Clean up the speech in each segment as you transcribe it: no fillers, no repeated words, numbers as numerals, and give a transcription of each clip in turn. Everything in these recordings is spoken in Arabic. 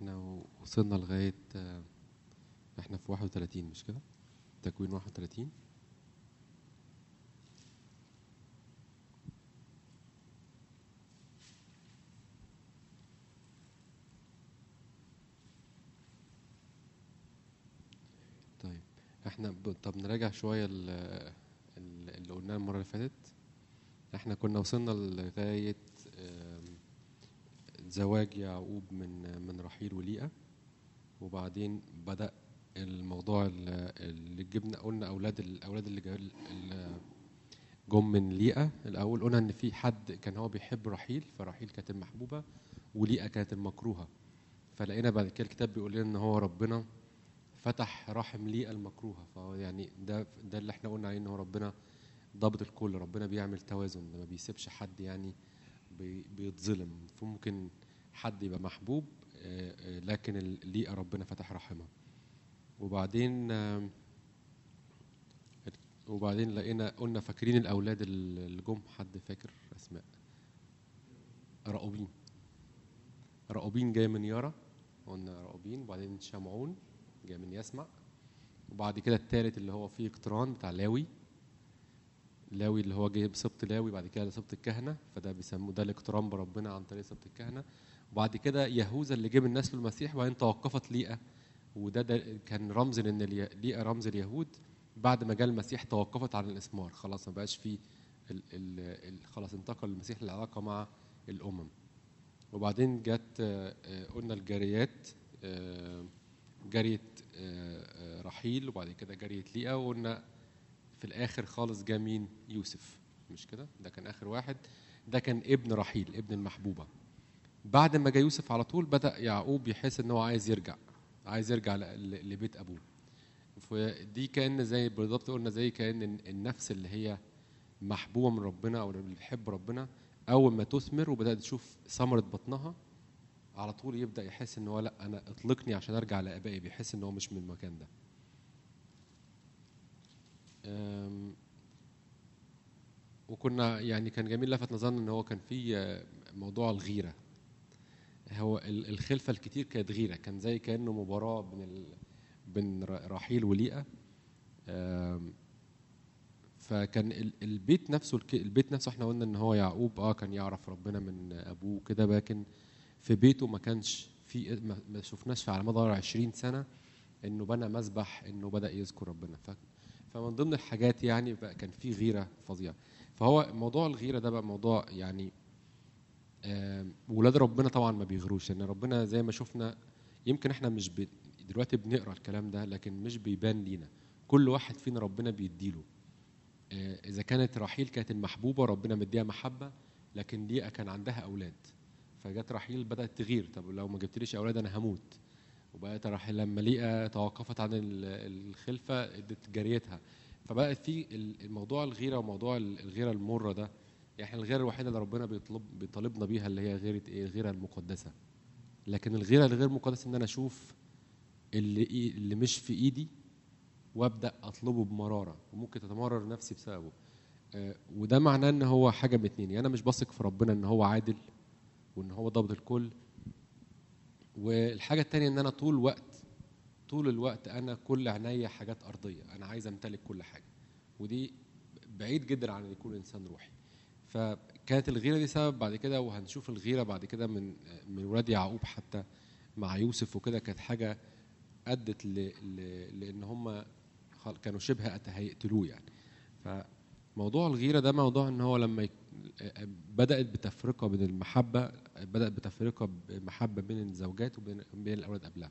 احنا وصلنا لغاية احنا في 31 مش كده؟ تكوين 31. طيب احنا طب نراجع شوية اللي قلناه المرة اللي فاتت. احنا كنا وصلنا لغاية زواج يعقوب من رحيل وليئة، وبعدين بدأ الموضوع اللي جبنا قلنا الأولاد اللي جم من ليئة. الأول قلنا إن في حد كان هو بيحب رحيل، فرحيل كانت المحبوبة وليئة كانت المكروهة. فلقينا بعد كده الكتاب بيقول لنا إن هو ربنا فتح رحم ليئة المكروهة. فهو يعني ده اللي احنا قلنا عليه، إن هو ربنا ضابط الكل، ربنا بيعمل توازن، ما بيسيبش حد يعني بيتظلم. فممكن حد يبقى محبوب لكن ليئة ربنا فتح رحمها. وبعدين لقينا قلنا فاكرين الأولاد اللي جم، حد فاكر أسماء؟ رأوبين جاي من يارا، قلنا رأوبين. وبعدين شمعون جاي من يسمع. وبعد كده الثالث اللي هو فيه اقتران بتاع لاوي اللي هو جاي بسبط لاوي، بعد كده سبط الكهنة، فده بيسموه ده الاقتران بربنا عن طريق سبط الكهنة. وبعد كده يهوذا اللي جه من نسل المسيح. وبعدين توقفت ليئة، وده كان رمز لان ليئة رمز اليهود. بعد ما جاء المسيح توقفت عن الاسمار، خلاص ما بقاش فيه خلاص انتقل المسيح للعلاقة مع الأمم. وبعدين جت قلنا الجاريات، جارية رحيل، وبعد كده جارية ليئة. وقلنا في الآخر خالص جاء مين؟ يوسف، مش كده؟ ده كان آخر واحد، ده كان ابن رحيل ابن المحبوبة. بعد ما جاء يوسف على طول بدأ يعقوب يحس إن هو عايز يرجع لبيت أبوه. فدي كأن زي بالضبط قلنا زي كأن النفس اللي هي محبوبة من ربنا أو اللي بتحب ربنا، أول ما تثمر وبدأت تشوف ثمرة بطنها على طول يبدأ يحس إن هو لا، أنا اطلقني عشان أرجع لآبائي. بيحس إن هو مش من المكان ده. وكنا يعني كان جميل لفت نظرنا إن هو كان في موضوع الغيرة. هو الخلفة الكتير كانت غيرة، كان زي كأنه مباراة بين رحيل وليئة. فكان البيت نفسه احنا قلنا ان هو يعقوب كان يعرف ربنا من ابوه كده، لكن في بيته ما كانش في، ما شفناش على مدار 20 سنة انه بنى مذبح، انه بدأ يذكر ربنا. فمن ضمن الحاجات يعني بقى كان في غيرة فظيعة. فهو موضوع الغيرة ده بقى موضوع يعني ولاد ربنا طبعا ما بيغروش، لان ربنا زي ما شفنا يمكن احنا مش دلوقتي بنقرا الكلام ده لكن مش بيبان لينا. كل واحد فينا ربنا بيديله. إذا كانت رحيل كانت المحبوبة ربنا مديها محبة، لكن ليئة كان عندها أولاد. فجت رحيل بدأت تغير، طب لو ما جبتليش أولاد أنا هموت. وبقت رحيل لما ليئة توقفت عن الخلفة ادت جاريتها. فبقت في الموضوع الغيرة، وموضوع الغيرة المرة ده. يعني الغيرة الوحيدة اللي ربنا بيطالبنا بيها اللي هي غيرة إيه؟ الغيرة المقدسة. لكن الغيرة الغير مقدسة إن أنا أشوف اللي مش في إيدي وابدا اطلبه بمراره، وممكن تتمرر نفسي بسببه. وده معناه ان هو حاجه من اتنين، يعني انا مش بثق في ربنا ان هو عادل وان هو ضابط الكل. والحاجه التانيه ان انا طول الوقت انا كل عينيا حاجات ارضيه، انا عايز امتلك كل حاجه. ودي بعيد جدا عن ان يكون انسان روحي. فكانت الغيره دي سبب بعد كده، وهنشوف الغيره بعد كده من ولاد يعقوب حتى مع يوسف وكده، كانت حاجه ادت لان هم كانوا شبه هيقتلوه يعني. فموضوع الغيرة ده موضوع ان هو لما بدأت بتفرقة بين المحبة، بدأت بتفرقة بمحبة بين الزوجات وبين الأولاد قبلها.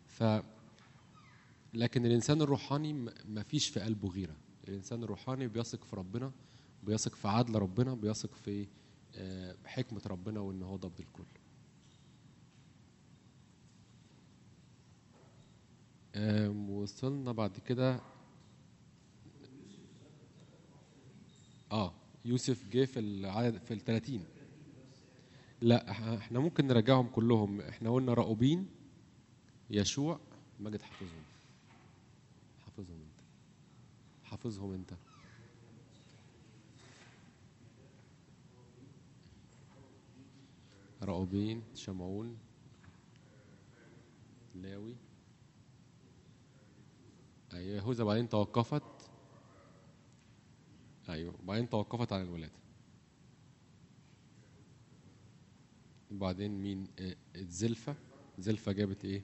لكن الإنسان الروحاني ما فيش في قلبه غيرة. الإنسان الروحاني بيثق في ربنا، بيثق في عدل ربنا، بيثق في حكمة ربنا وإن هو ضبط الكل. وصلنا بعد كده يوسف جه في العدد في 30. لا احنا ممكن نراجعهم كلهم. احنا قلنا راؤوبين، يشوع، ماجد حافظهم انت. راؤوبين، شمعون، لاوي، ايوه يهوذا، بعدين توقفت، ايوه بعدين توقفت عن الولاده. وبعدين مين؟ زلفة. زلفة جابت ايه؟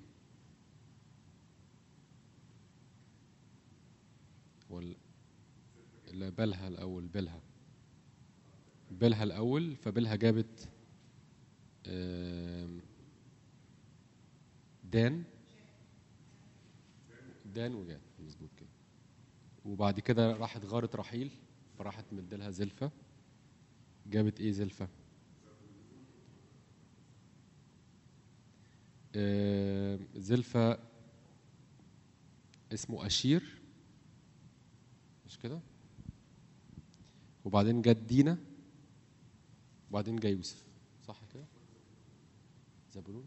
ولا لا، بلها الاول. بلها الاول، فبلها جابت آم، دان. دان وجاد، مظبوط كده. وبعد كده راحت غارت رحيل، فراحت مديلها زلفة. جابت ايه زلفة؟ زلفة اسمه أشير، مش كده؟ وبعدين جت دينا، وبعدين جاي يوسف، صح كده؟ زبولون.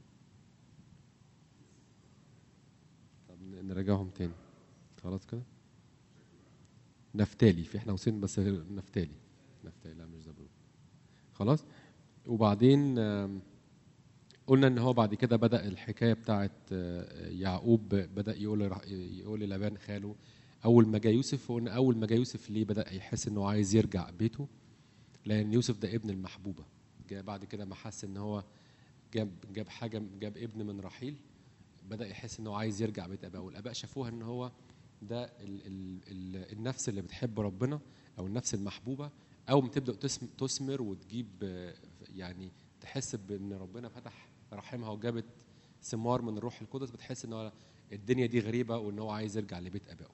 طب نراجعهم تاني، خلاص كده. نفتالي، في احنا وصلنا بس نفتالي. نفتالي، لا مش زبولون. خلاص. وبعدين قلنا ان هو بعد كده بدأ الحكايه بتاعت يعقوب بدأ يقول للابان خاله اول ما جاء يوسف. وقلنا اول ما جاء يوسف ليه بدأ يحس انه عايز يرجع بيته، لان يوسف ده ابن المحبوبه. جاء بعد كده ما حس ان هو جاب حاجه، جاب ابن من رحيل، بدأ يحس انه عايز يرجع بيت اباه. والاباء شافوها ان هو ده النفس اللي بتحب ربنا، او النفس المحبوبه. اول ما تبدأ تثمر وتجيب يعني تحس بان ربنا فتح رحمها وجابت ثمار من الروح القدس، بتحس ان هو الدنيا دي غريبه وان هو عايز يرجع لبيت ابائه.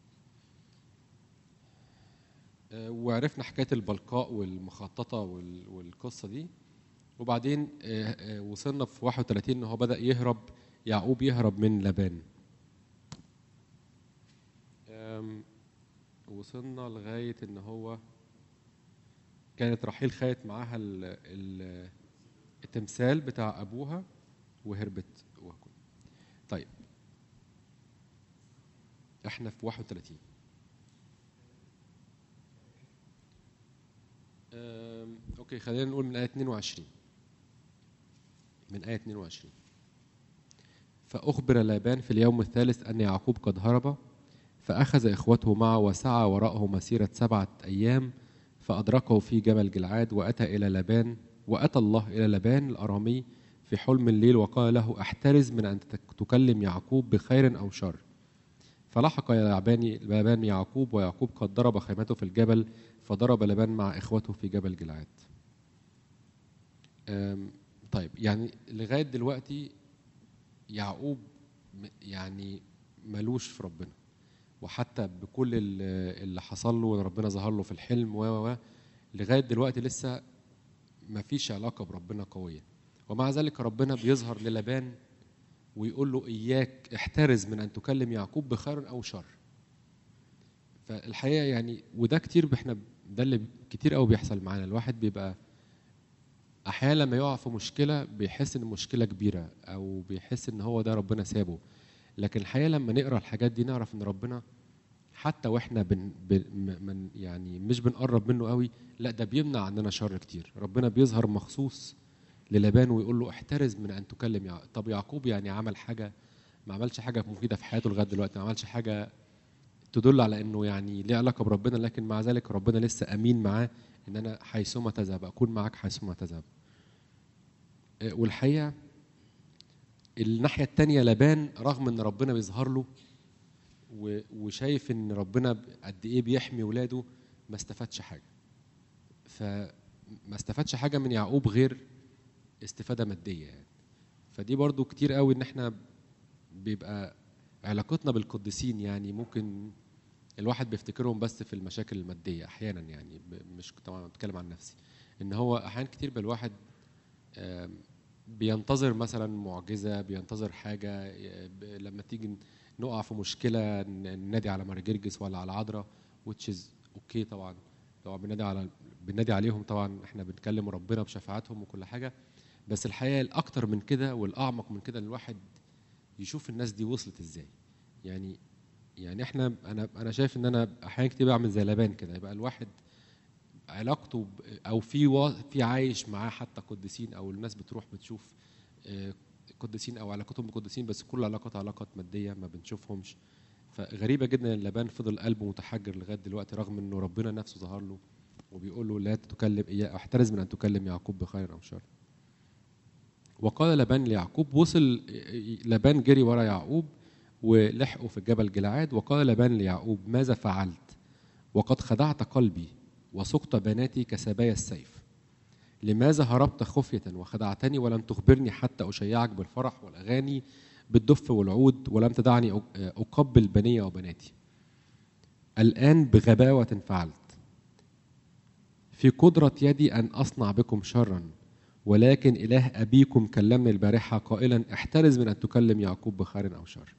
وعرفنا حكايه البلقاء والمخططه والقصه دي. وبعدين وصلنا في 31 ان هو بدأ يهرب، يعقوب يهرب من لبان. وصلنا لغايه ان هو كانت رحيل خدت معاها التمثال بتاع ابوها وهربت وكل. طيب احنا في 31. اوكي، خلينا نقول من آية 22. من آية 22: فأخبر لابان في اليوم الثالث أن يعقوب قد هرب، فأخذ إخوته معه وسعى وراءه مسيرة 7 أيام، فأدركه في جبل جلعاد. وأتى الله إلى لابان الأرامي في حلم الليل وقال له: احترز من أن تكلم يعقوب بخير أو شر. فلحق لابان يعقوب، ويعقوب قد ضرب خيمته في الجبل، فضرب لابان مع إخوته في جبل جلعاد. طيب، يعني لغاية دلوقتي يعقوب يعني ملوش في ربنا، وحتى بكل اللي حصل له وربنا ظهر له في الحلم لغايه دلوقتي لسه ما فيش علاقه بربنا قويه. ومع ذلك ربنا بيظهر للابان ويقول له: اياك احترز من ان تكلم يعقوب بخير او شر. فالحقيقه يعني وده كتير ده اللي كتير قوي بيحصل معانا. الواحد بيبقى احيانا لما يقع في مشكله بيحس ان المشكله كبيره، او بيحس ان هو ده ربنا سابه. لكن الحقيقه لما نقرا الحاجات دي نعرف ان ربنا حتى واحنا من يعني مش بنقرب منه قوي، لا ده بيمنع عننا شر كتير. ربنا بيظهر مخصوص للابان ويقول له: احترز من ان تكلم طب يعقوب يعني عمل حاجه؟ ما عملش حاجه مفيده في حياته لغايه دلوقتي، ما عملش حاجه تدل على انه يعني ليه علاقه بربنا. لكن مع ذلك ربنا لسه امين معاه، ان انا حيثما تذهب اكون معاك حيثما تذهب. والحقيقه الناحيه الثانيه لابان رغم ان ربنا بيظهر له وشايف ان ربنا قد ايه بيحمي ولاده، ما استفادش حاجه. فما استفادش حاجه من يعقوب غير استفاده ماديه يعني. فدي برضو كتير قوي ان احنا بيبقى علاقتنا بالقديسين يعني ممكن الواحد بيفتكرهم بس في المشاكل الماديه احيانا يعني. مش طبعا بتكلم عن نفسي، ان هو احيانا كتير بالواحد بينتظر مثلا معجزه، بينتظر حاجه. لما تيجي نقع في مشكله ننادي على مرجرجس ولا على عذراء، which is اوكي طبعا بننادي عليهم طبعا، احنا بنكلم ربنا بشفاعتهم وكل حاجه. بس الحقيقه الاكتر من كده والاعمق من كده ان الواحد يشوف الناس دي وصلت ازاي. يعني انا شايف ان انا احيانا كتير بعمل زي لابان كده. يبقى الواحد علاقته او في عايش معاه حتى قديسين، او الناس بتروح بتشوف قديسين او علاقتهم بقديسين، بس كل علاقات ماديه ما بنشوفهمش. فغريبه جدا ان لابان فضل قلبه متحجر لغايه دلوقتي، رغم انه ربنا نفسه ظهر له وبيقول له لا تكلم اياه، احترز من ان تكلم يعقوب بخير او شر. وقال لابان ليعقوب، وصل لابان جري ورا يعقوب ولحقوا في الجبل جلعاد. وقال لابان ليعقوب ماذا فعلت؟ وقد خدعت قلبي وسقت بناتي كسبايا السيف. لماذا هربت خفية وخدعتني ولم تخبرني حتى أشيعك بالفرح والأغاني بالدف والعود، ولم تدعني أقبل بني وبناتي؟ الآن بغباوة فعلت، في قدرة يدي أن أصنع بكم شرا، ولكن إله أبيكم كلمني البارحة قائلا احترز من أن تكلم يعقوب بخير أو شر.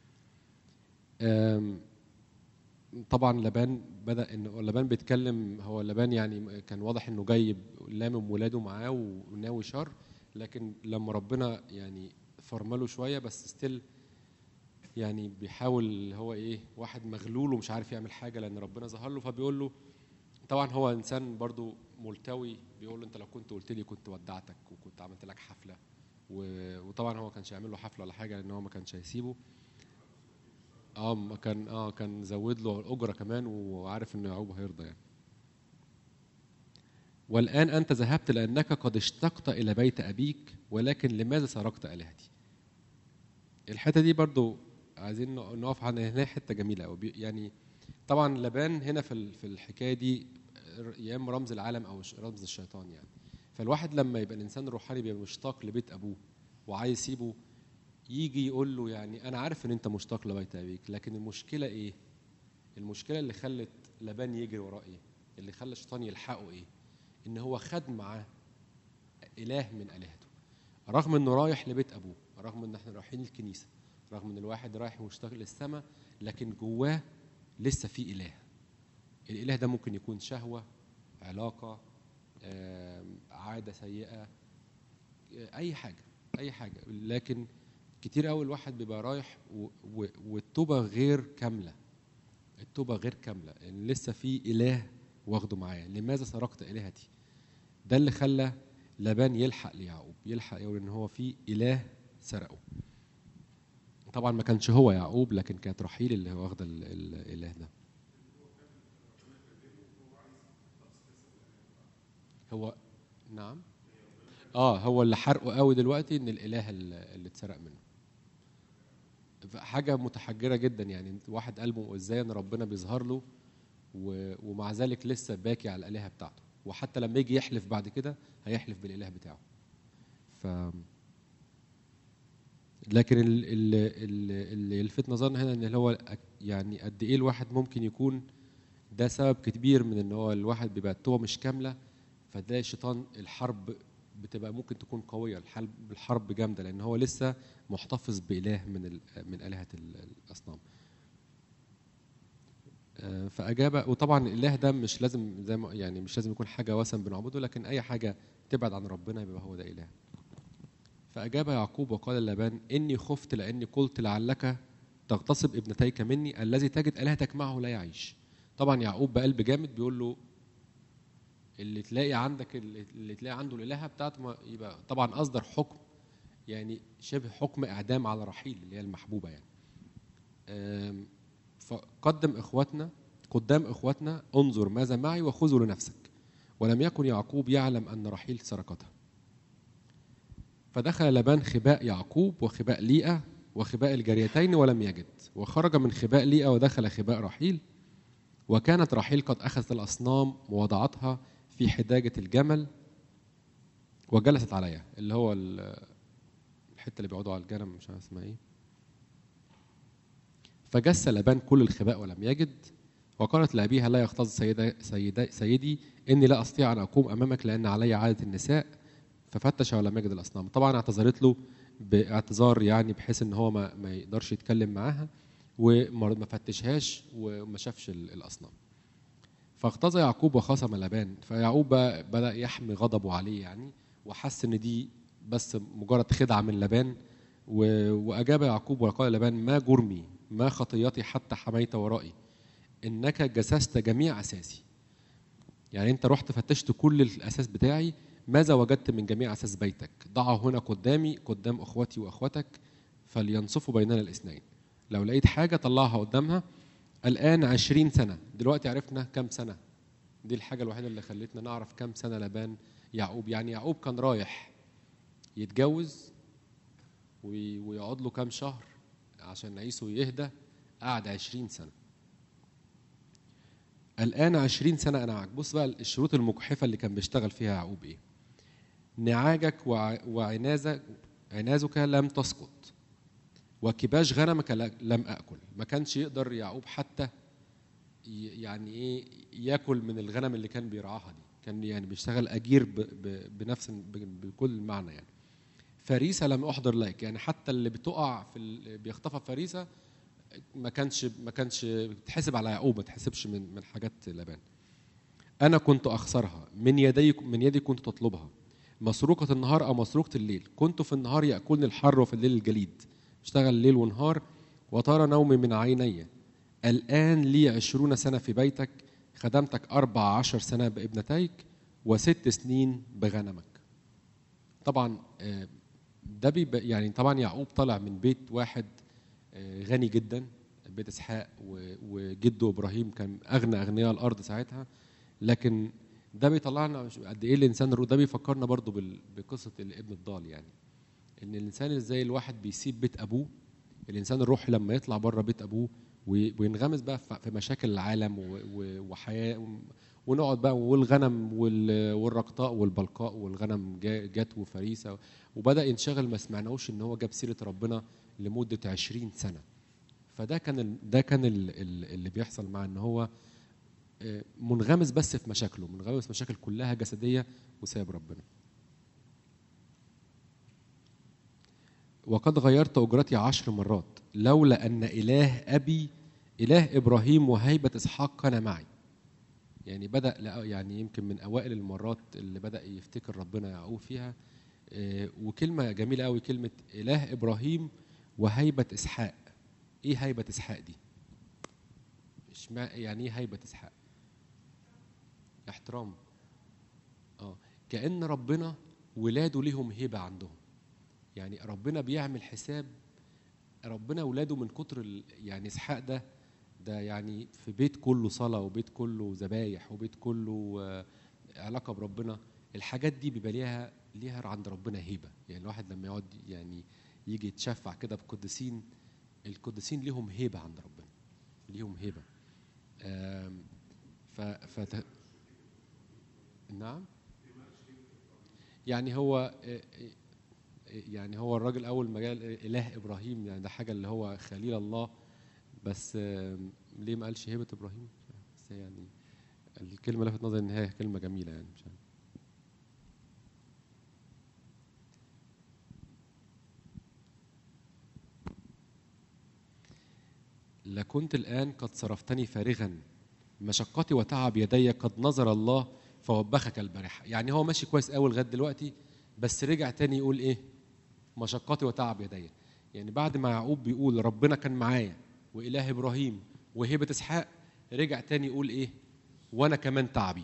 طبعا لابان بدأ إنه لابان بيتكلم، هو لابان يعني كان واضح إنه جايب لامم ولاده معاه وناوي شر، لكن لما ربنا يعني فرمله شوية بس ستيل يعني بيحاول هو إيه، واحد مغلول ومش عارف يعمل حاجة لأن ربنا ظهر له، فبيقول له طبعا هو إنسان برضو ملتوي، بيقول له أنت لو كنت قلت لي كنت ودعتك وكنت عملت لك حفلة، وطبعا هو ما كانش هيعمل له حفلة ولا حاجة لأن هو ما كانش هيسيبه. كان زود له الاجره كمان، وعارف ان يعقوب هيرضى يعني. والان انت ذهبت لانك قد اشتقت الى بيت ابيك، ولكن لماذا سرقت الهتي؟ الحته دي برضو عايزين نقف عنها، هنا حته جميله قوي يعني. طبعا لابان هنا في الحكايه دي يا اما رمز العالم او رمز الشيطان يعني. فالواحد لما يبقى الانسان الروحاني بيبقى مشتاق لبيت ابوه وعايز يسيبه، يجي يقول له يعني انا عارف ان انت مشتاق لبيت ابيك، لكن المشكله ايه؟ المشكله اللي خلت لابان يجري وراه ايه؟ اللي خلى الشيطان يلحقه ايه؟ ان هو خد معاه اله من الهته، رغم انه رايح لبيت ابوه، رغم ان احنا رايحين الكنيسه، رغم ان الواحد رايح مشتاق للسماء، لكن جواه لسه في اله. الاله ده ممكن يكون شهوه، علاقه، عاده سيئه، اي حاجه اي حاجه. لكن كتير قوي الواحد بيبقى رايح والتوبه غير كامله، التوبه غير كامله، ان لسه في اله واخده معايا. لماذا سرقت الهتي؟ ده اللي خلى لابان يلحق ليعقوب، يلحق يقول ان هو في اله سرقه. طبعا ما كانش هو يعقوب، لكن كانت رحيل اللي هو واخده الاله ده. هو نعم، هو اللي حرقه قوي دلوقتي ان الاله اللي اتسرق منه. حاجه متحجره جدا يعني، واحد قلبه ازاي ان ربنا بيظهر له ومع ذلك لسه باكي على الالهه بتاعته، وحتى لما يجي يحلف بعد كده هيحلف بالاله بتاعه. ف لكن اللي يلفت نظرنا هنا ان هو يعني قد ايه الواحد ممكن يكون ده سبب كبير من ان هو الواحد بيبقى التوبه مش كامله، فتلاقي الشيطان الحرب بتبقى ممكن تكون قويه، الحرب جامده، لان هو لسه محتفظ باله من الهه الاصنام. فاجاب، وطبعا الاله ده مش لازم زي ما يعني مش لازم يكون حاجه وثن بنعبده، لكن اي حاجه تبعد عن ربنا يبقى هو ده اله. فأجاب يعقوب وقال لابان إني خفت لأني قلت لعلك تغتصب ابنتيك مني، الذي تجد آلهتك معه لا يعيش. طبعا يعقوب بقلب جامد بيقول له اللي تلاقي عندك، اللي تلاقي عنده الآلهة بتاعته، يبقى طبعا أصدر حكم يعني شبه حكم إعدام على رحيل اللي هي المحبوبة يعني. قدام إخوتنا انظر ماذا معي وخذوا لنفسك. ولم يكن يعقوب يعلم أن رحيل سرقتها. فدخل لابان خباء يعقوب وخباء ليئة وخباء الجاريتين ولم يجد، وخرج من خباء ليئة ودخل خباء رحيل. وكانت رحيل قد أخذت الأصنام ووضعتها في حداجة الجمل وجلست عليها، اللي هو الحتة اللي بيقعدوا على الجنم، مش عارف اسمها ايه. فجس لابان كل الخباء ولم يجد. وقالت لأبيها لا يغتاظ سيدي إني لا أستطيع أن أقوم أمامك لأن علي عادة النساء. ففتش ولم يجد الأصنام. طبعا اعتذرت له باعتذار يعني بحيث ان هو ما يقدرش يتكلم معاها، وما فتشهاش وما شافش الأصنام. فاغتاظ يعقوب وخاصم لابان. فيعقوب بدأ يحمي غضبه عليه يعني، وحس ان دي بس مجرد خدعة من لابان. وأجاب يعقوب وقال لابان ما جرمي ما خطيتي حتى حميت ورائي، إنك جسست جميع أساسي. يعني أنت رحت فتشت كل الأساس بتاعي ماذا وجدت من جميع أساس بيتك؟ ضعه هنا قدامي قدام أخوتي وأخوتك فلينصفوا بيننا الاثنين. لو لقيت حاجة طلعها قدامها. الآن 20 سنة. دلوقتي عرفنا كم سنة. دي الحاجة الوحيدة اللي خلتنا نعرف كم سنة لبان يعقوب. يعني يعقوب كان رايح يتجوز ويقعد له كام شهر عشان عيسو يهدى، قعد 20 سنة. الآن 20 سنة أنا معك. بص بقى الشروط المجحفة اللي كان بيشتغل فيها يعقوب إيه؟ نعاجك وعنازك لم تسقط وكباش غنمك لم أكل. ما كانش يقدر يعقوب حتى يعني إيه يأكل من الغنم اللي كان بيرعاها دي. كان يعني بيشتغل أجير بنفس بكل معنى يعني. فريسة لم أحضر لك. يعني حتى اللي بتقع بيخطفها فريسة ما كانش بتحسب على يعقوب، ما تحسبش من حاجات لبان. أنا كنت أخسرها من يدي كنت تطلبها. مسروقة النهار أو مسروقة الليل. كنت في النهار يأكلني الحر وفي الليل الجليد. اشتغل ليل ونهار وطار نومي من عيني. الآن لي 20 سنة في بيتك، خدمتك 14 سنة بابنتيك و6 سنين بغنمك. طبعا ده يعني طبعا يعقوب طلع من بيت واحد غني جدا، بيت اسحاق، وجده ابراهيم كان اغنى اغنياء الارض ساعتها. لكن ده بيطلعنا قد ايه الانسان ده بيفكرنا برضو بقصه الابن الضال. يعني ان الانسان ازاي الواحد بيسيب بيت ابوه، الانسان الروحي لما يطلع بره بيت ابوه وينغمس بقى في مشاكل العالم وحياه، ونقعد بقى والغنم والرقطاء والبلقاء والغنم جات وفريسه، وبدا ينشغل. ما سمعناهوش ان هو جاب سيره ربنا لمده 20 سنه. فده كان اللي بيحصل مع ان هو منغمس بس في مشاكله، منغمس مشاكل كلها جسديه وسايب ربنا. وقد غيرت أجرتي 10 مرات لولا أن إله أبي إله إبراهيم وهيبة إسحاق كان معي. يعني بدأ يعني يمكن من أوائل المرات اللي بدأ يفتكر ربنا يعقوب فيها. وكلمة جميلة قوي كلمة إله إبراهيم وهيبة إسحاق. إيه هيبة إسحاق دي؟ يعني إيه هيبة إسحاق؟ احترام. كأن ربنا ولاده ليهم هيبة عندهم. يعني ربنا بيعمل حساب ربنا ولاده من كتر يعني إسحاق ده يعني في بيت كله صلاة وبيت كله ذبايح وبيت كله علاقة بربنا. الحاجات دي بيبقى ليها عند ربنا هيبة. يعني الواحد لما يقعد يعني يجي يتشفع كده بقدسين، القدسين ليهم هيبة عند ربنا، ليهم هيبة. نعم. يعني هو الراجل أول ما قال إله إبراهيم، يعني ده حاجة اللي هو خليل الله. بس ليه ما قالش هيبة إبراهيم؟ بس يعني الكلمة لفت نظري إن هي كلمة جميلة يعني. مش عارف. لكنت الآن قد صرفتني فارغا، مشقتي وتعب يدي قد نظر الله فوبخك البارحة. يعني هو ماشي كويس قوي لغاية دلوقتي، بس رجع تاني يقول إيه؟ مشقتي وتعب يدي. يعني بعد ما يعقوب بيقول ربنا كان معايا وإله إبراهيم وهيبة إسحاق، رجع تاني يقول إيه؟ وأنا كمان تعبي.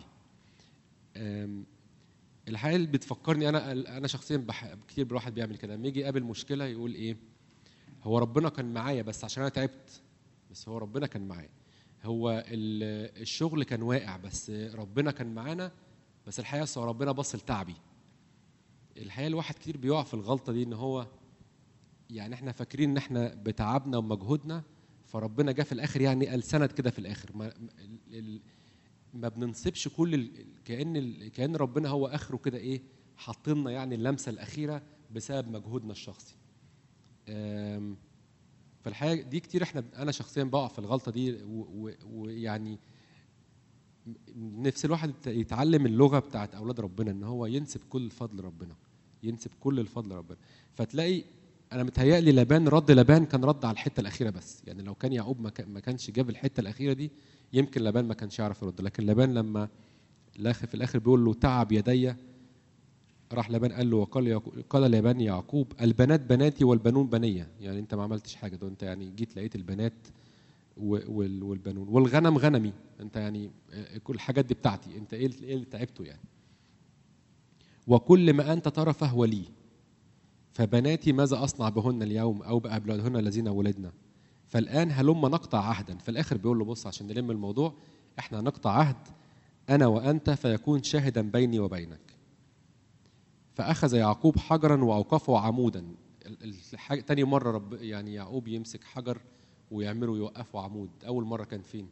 الحقيقة اللي بتفكرني أنا شخصيا كتير الواحد بيعمل كده لما يجي يقابل مشكلة يقول إيه؟ هو ربنا كان معايا بس عشان أنا تعبت، بس هو ربنا كان معايا. هو الشغل كان واقع بس ربنا كان معانا، بس الحقيقة هو ربنا بص لتعبي. الحقيقة الواحد كتير بيقع في الغلطة دي، إن هو يعني إحنا فاكرين إن إحنا بتعبنا ومجهودنا فربنا جاء في الآخر يعني قال سند كده في الآخر. ما بننصبش كل كأن ربنا هو آخره كده إيه، حاطلنا يعني اللمسة الأخيرة بسبب مجهودنا الشخصي. فالحقيقة دي كتير أنا شخصيا بقع في الغلطة دي. ويعني نفس الواحد يتعلم اللغة بتاعت أولاد ربنا، إن هو ينسب كل الفضل ربنا، ينسب كل الفضل ربنا. فتلاقي أنا متهيألي لبان كان رد على الحتة الأخيرة بس. يعني لو كان يعقوب ما كانش جاب الحتة الأخيرة دي يمكن لبان ما كانش يعرف يرد. لكن لبان لما في الآخر بيقول له تعب يدي، راح لبان قال له قال لبان يعقوب البنات بناتي والبنون بنية. يعني أنت ما عملتش حاجة، ده أنت يعني جيت لقيت البنات والبنون والغنم غنمي. أنت يعني كل الحاجات دي بتاعتي، أنت إيه اللي تعبته يعني. وكل ما أنت ترى فهو لي. فبناتي ماذا أصنع بهن اليوم أو بأولادهن الذين ولدنا؟ فالآن هلما نقطع عهدا. في الآخر بيقول له بص عشان نلم الموضوع، احنا هنقطع عهد أنا وأنت فيكون شاهدا بيني وبينك. فأخذ يعقوب حجرا وأوقفه عمودا. تاني مرة يعني يعقوب يمسك حجر ويعمله يوقفه عمود. أول مرة كان فين؟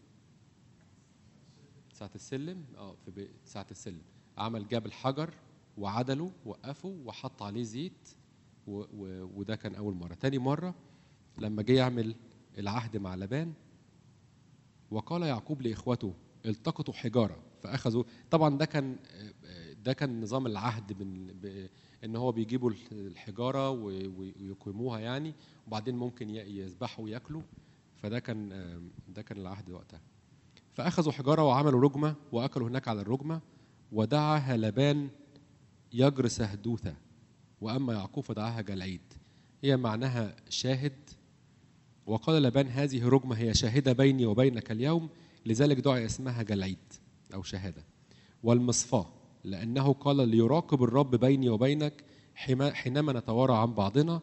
ساعة السلم. في ساعة السلم عمل جاب الحجر وعدله وقفه وحط عليه زيت وده كان أول مرة. تاني مرة لما جه يعمل العهد مع لبان، وقال يعقوب لإخوته التقطوا حجارة فأخذوا. طبعا ده كان نظام العهد ان هو بيجيبوا الحجارة ويقيموها يعني، وبعدين ممكن يذبحوا وياكلوا. فده كان العهد وقتها. فأخذوا حجارة وعملوا رجمة وأكلوا هناك على الرجمة. ودعاها لبان يجرس هدوثة، وأما يعقوب فدعاها جلعيد. هي معناها شاهد. وقال لبان هذه رجمة هي شاهدة بيني وبينك اليوم، لذلك دعي اسمها جلعيد أو شهادة. والمصفاة لأنه قال ليراقب الرب بيني وبينك حينما نتوارى عن بعضنا.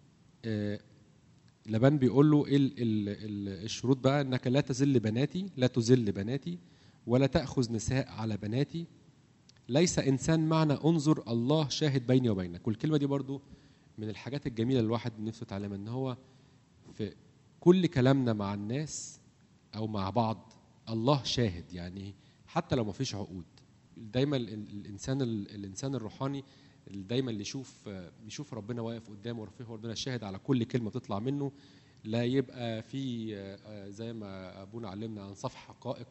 لبان بيقول له الشروط بقى، انك لا تذل بناتي ولا تأخذ نساء على بناتي. ليس إنسان معنا، انظر الله شاهد بيني وبينك. والكلمة دي برضو من الحاجات الجميلة الواحد نفسه يتعلمها، ان هو في كل كلامنا مع الناس او مع بعض الله شاهد. يعني حتى لو ما فيش عقود، دايما الانسان الروحاني دايما اللي يشوف ربنا واقف قدامه ورفيق ربنا شاهد على كل كلمه تطلع منه. لا يبقى في زي ما ابونا علمنا عن صفح حقائق،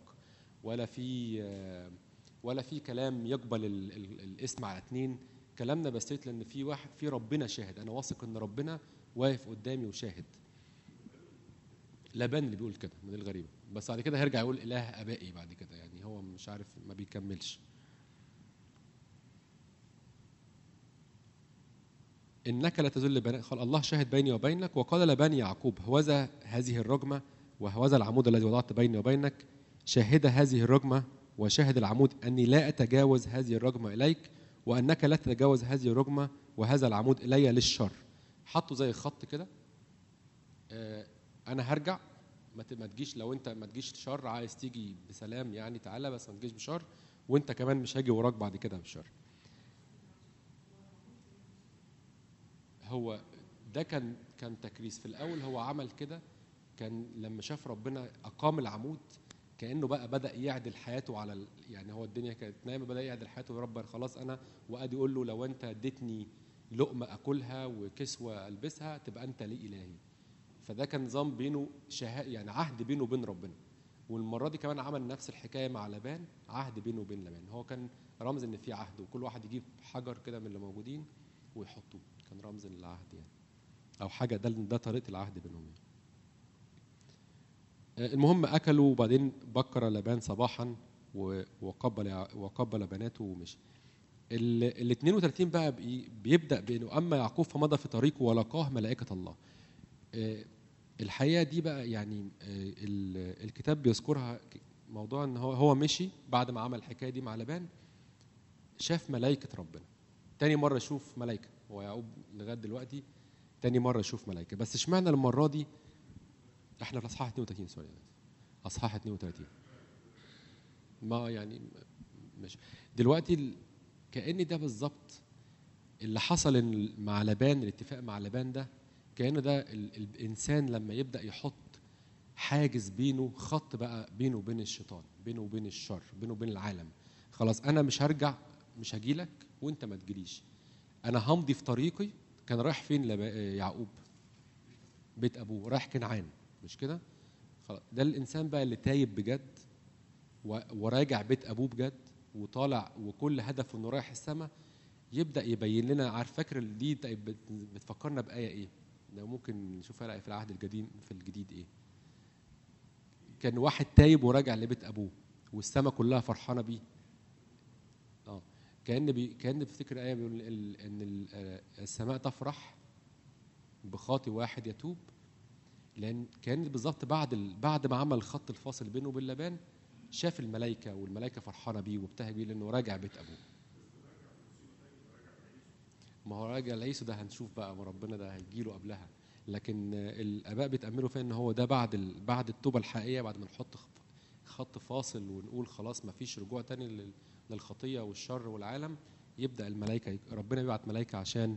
ولا في كلام يقبل الاسم على اتنين. كلامنا بسيط لان في واحد، في ربنا شاهد. انا واثق ان ربنا واقف قدامي وشاهد. لبان اللي بيقول كده من الغريبه، بس بعد كده هيرجع يقول اله ابائي بعد كده، يعني هو مش عارف ما بيكملش. انك لا تذل بنات، قال الله شاهد بيني وبينك. وقال لبان يعقوب هوذا هذه الرجمه وهوذا العمود الذي وضعت بيني وبينك، شاهد هذه الرجمه وشاهد العمود اني لا اتجاوز هذه الرجمه اليك، وانك لا تتجاوز هذه الرجمه وهذا العمود الي للشر. حطوا زي خط كده. انا هرجع، ما تجيش، لو انت ما تجيش شر، عايز تيجي بسلام يعني تعالى، بس ما تجيش بشر، وانت كمان مش هاجي وراك بعد كده بشر. هو ده كان تكريس في الاول. هو عمل كده كان لما شاف ربنا اقام العمود، كانه بقى بدا يعدل حياته على يعني هو الدنيا كانت نايمه، بدا يعدل حياته يا رب خلاص انا، وقعد يقول له لو انت اديتني لقمه اكلها وكسوه البسها تبقى انت لي الهي. فده كان نظام بينه يعني عهد بينه وبين ربنا. والمره دي كمان عمل نفس الحكايه مع لبان، عهد بينه وبين لبان. هو كان رمز ان في عهد، وكل واحد يجيب حجر كده من اللي موجودين ويحطوه، كان رمز للعهد يعني، او حاجه. ده طريقه العهد بينهم يعني. المهم اكلوا، وبعدين بكر لبان صباحا وقبل بناته ومشي. ال 32 بقى بيبدا بانه اما يعقوب فمضى في طريقه ولقاه ملائكه الله. الحقيقه دي بقى يعني الكتاب بيذكرها، موضوع ان هو مشي بعد ما عمل الحكايه دي مع لبان، شاف ملائكه ربنا. تاني مره يشوف ملائكه. هو يعقوب لغايه دلوقتي تاني مره يشوف ملائكه، بس اشمعنى المره دي؟ احنا في اصحاح 32 سوري، اصحاح 32 ما يعني مش دلوقتي. كأن ده بالظبط اللي حصل مع لبان، الاتفاق مع لبان ده، كأنه ده الإنسان لما يبدأ يحط حاجز بينه، خط بقى بينه وبين الشيطان، بينه وبين الشر، بينه وبين العالم. خلاص أنا مش هرجع، مش هجيلك وأنت ما تجيليش، أنا همضي في طريقي. كان رايح فين يعقوب؟ بيت أبوه، رايح كنعان، مش كده؟ خلاص ده الإنسان بقى اللي تايب بجد وراجع بيت أبوه بجد وطالع، وكل هدفه إنه رايح السماء. يبدأ يبين لنا، عارف فاكر دي بتفكرنا بآية إيه؟ لو ممكن نشوفها في العهد القديم في الجديد إيه؟ كان واحد تايب وراجع لبيت أبوه والسماء كلها فرحانة بيه. كأن بفتكر آية بيقول إن السماء تفرح بخاطئ واحد يتوب. لأن كان بالظبط بعد ما عمل الخط الفاصل بينه وبين لبان، شاف الملائكة والملائكة فرحانة بيه وابتهج بيه لأنه راجع بيت أبوه. ما هو راجع لعيسو ده هنشوف بقى، ما ربنا ده هيجيله قبلها. لكن الاباء بيتاملوا فيها ان هو ده بعد التوبه الحقيقيه، بعد ما نحط خط فاصل ونقول خلاص ما فيش رجوع تاني للخطيه والشر والعالم، يبدا الملائكه، ربنا بيبعت ملائكه عشان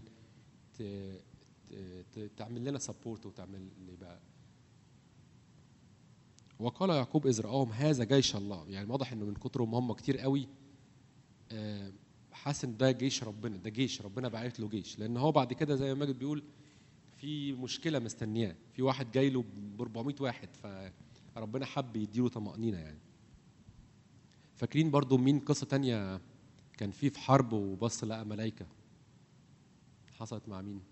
تعمل لنا سبورت وتعمل لي بقى. وقال يعقوب إذ رآهم هذا جيش الله، يعني واضح انه من كترهم هم كتير قوي، حاسس ان ده جيش ربنا، ده جيش ربنا بعت له جيش. لان هو بعد كده زي ما ماجد بيقول في مشكله مستنياه، في واحد جاي له ب 400 واحد، فربنا حب يديله طمأنينة يعني. فاكرين برضو مين قصه تانية كان في حرب وبص لقى ملائكه؟ حصلت مع مين؟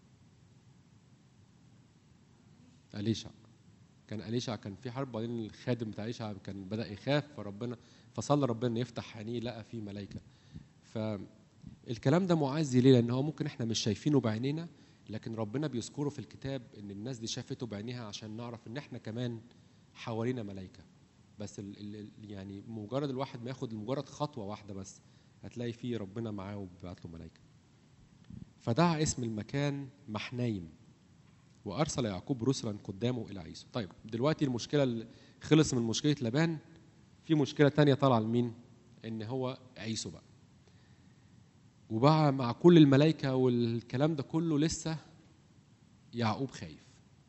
أليشع. كان أليشع كان في حرب، بعدين الخادم بتاع أليشع كان بدأ يخاف، فصلى ربنا إن يفتح عينيه لقى فيه ملائكة. فالكلام ده معزي ليه؟ لأن هو ممكن إحنا مش شايفينه بعينينا، لكن ربنا بيذكره في الكتاب إن الناس دي شافته بعينيها عشان نعرف إن إحنا كمان حوالينا ملائكة. بس يعني مجرد الواحد ما ياخد مجرد خطوة واحدة بس هتلاقي فيه ربنا معاه وبيبعت له ملائكة. فدعا اسم المكان محنايم، وارسل يعقوب رسلا قدامه الى عيسو. طيب دلوقتي المشكله اللي خلص من مشكله لابان، في مشكله تانية طالعه لمين؟ ان هو عيسو بقى. وبقى مع كل الملائكه والكلام ده كله لسه يعقوب خايف.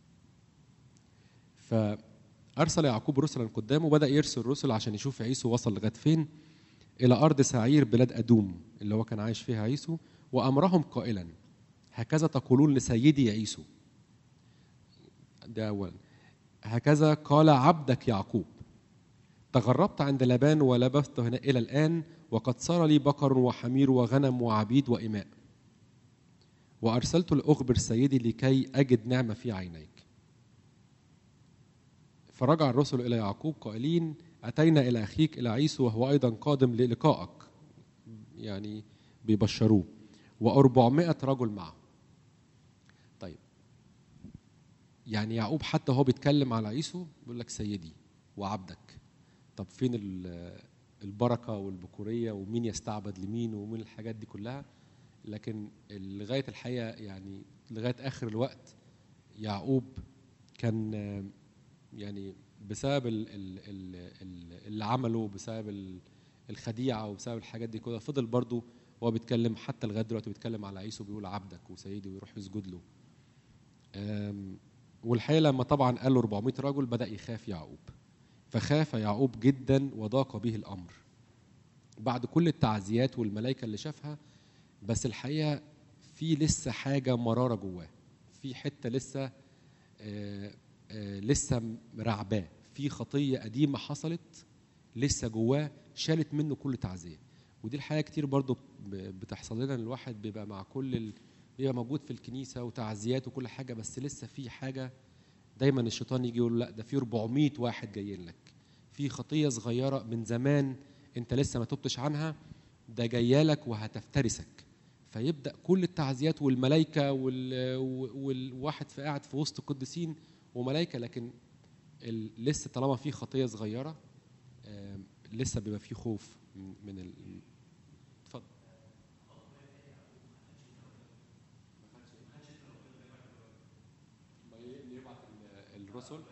فارسل يعقوب رسلا قدامه، وبدا يرسل رسل عشان يشوف عيسو وصل لغايه فين. الى ارض سعير بلاد ادوم اللي هو كان عايش فيها عيسو، وامرهم قائلا هكذا تقولون لسيدي عيسو. ده أولا. هكذا قال عبدك يعقوب تغربت عند لابان ولبثت هنا إلى الآن، وقد صار لي بقر وحمير وغنم وعبيد وإماء، وأرسلت لأخبر سيدي لكي أجد نعمة في عينيك. فرجع الرسل إلى يعقوب قائلين أتينا إلى أخيك إلى عيسو وهو أيضا قادم للقائك، يعني بيبشروه، و400 رجل معه. طيب يعني يعقوب حتى هو بيتكلم على عيسو بيقول لك سيدي وعبدك. طب فين البركة والبكورية ومين يستعبد لمين ومين الحاجات دي كلها؟ لكن لغاية الحقيقة يعني لغاية آخر الوقت يعقوب كان يعني بسبب اللي عمله، بسبب الخديعة وبسبب الحاجات دي كلها، فضل برضو هو بيتكلم حتى لغاية دلوقتي بيتكلم على عيسو بيقول عبدك وسيدي ويروح يسجد له. والحقيقة لما طبعا قال له 400 رجل بدأ يخاف يعقوب، فخاف يعقوب جدا وضاق به الأمر بعد كل التعزيات والملائكة اللي شافها. بس الحقيقة في لسه حاجة مرارة جواه، في حتة لسه رعباه، في خطية قديمة حصلت لسه جواه شالت منه كل تعزية. ودي الحقيقة كتير برضو بتحصل لنا، الواحد بيبقى مع بيبقى موجود في الكنيسة وتعزيات وكل حاجة، بس لسه في حاجة دايما الشيطان يجي يقول لا ده في 400 واحد جايين لك، في خطية صغيرة من زمان انت لسه ما تبتش عنها، ده جايالك وهتفترسك. فيبدأ كل التعزيات والملائكة والواحد قاعد في وسط قديسين وملائكة، لكن لسه طالما في خطية صغيرة لسه بيبقى في خوف من اتفضل. يبعت الرسل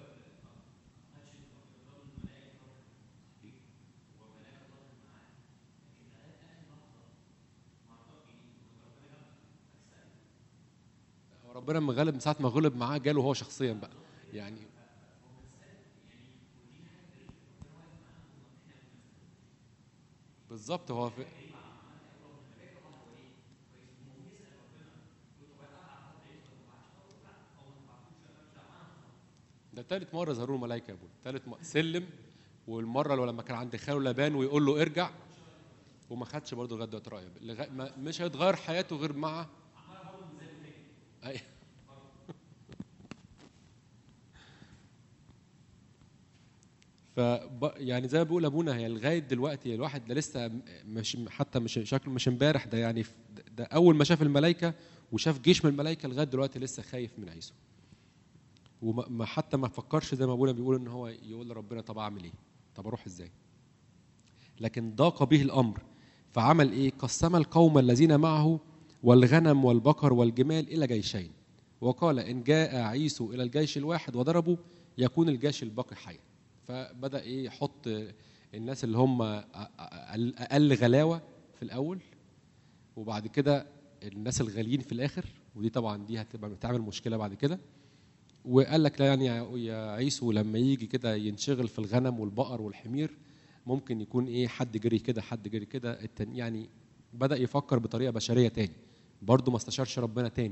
ربنا مغلب من ساعة ما غلب معاه جاله هو شخصيا بقى يعني. بالظبط هو ده تالت مرة ظهروا له ملائكة يا ابوي، سلم. والمرة لما كان عند خاله لابان ويقول له ارجع وما خدش برضه لغايه دلوقتي رايه، مش هيتغير حياته غير مع يعني زي ما بيقول ابونا هي لغايه دلوقتي الواحد ده لسه مش حتى مش شكله مش امبارح ده يعني ده اول ما شاف الملائكه وشاف جيش من الملائكه لغايه دلوقتي لسه خايف من عيسو، وما حتى ما فكرش زي ما ابونا بيقول ان هو يقول لربنا طب اعمل ايه؟ طب اروح ازاي؟ لكن ضاق به الامر فعمل ايه؟ قسم القوم الذين معه والغنم والبقر والجمال إلى جيشين. وقال إن جاء عيسو إلى الجيش الواحد وضربوا يكون الجيش الباقي حيا. فبدأ يحط الناس اللي هم أقل غلاوة في الأول، وبعد كده الناس الغاليين في الآخر، ودي طبعا دي هتبقى بتعمل مشكلة بعد كده. وقال لك لا يعني يا عيسو لما يجي كده ينشغل في الغنم والبقر والحمير ممكن يكون حد جري كده حد جري كده يعني بدأ يفكر بطريقة بشرية تاني، برضه ما استشارش ربنا تاني.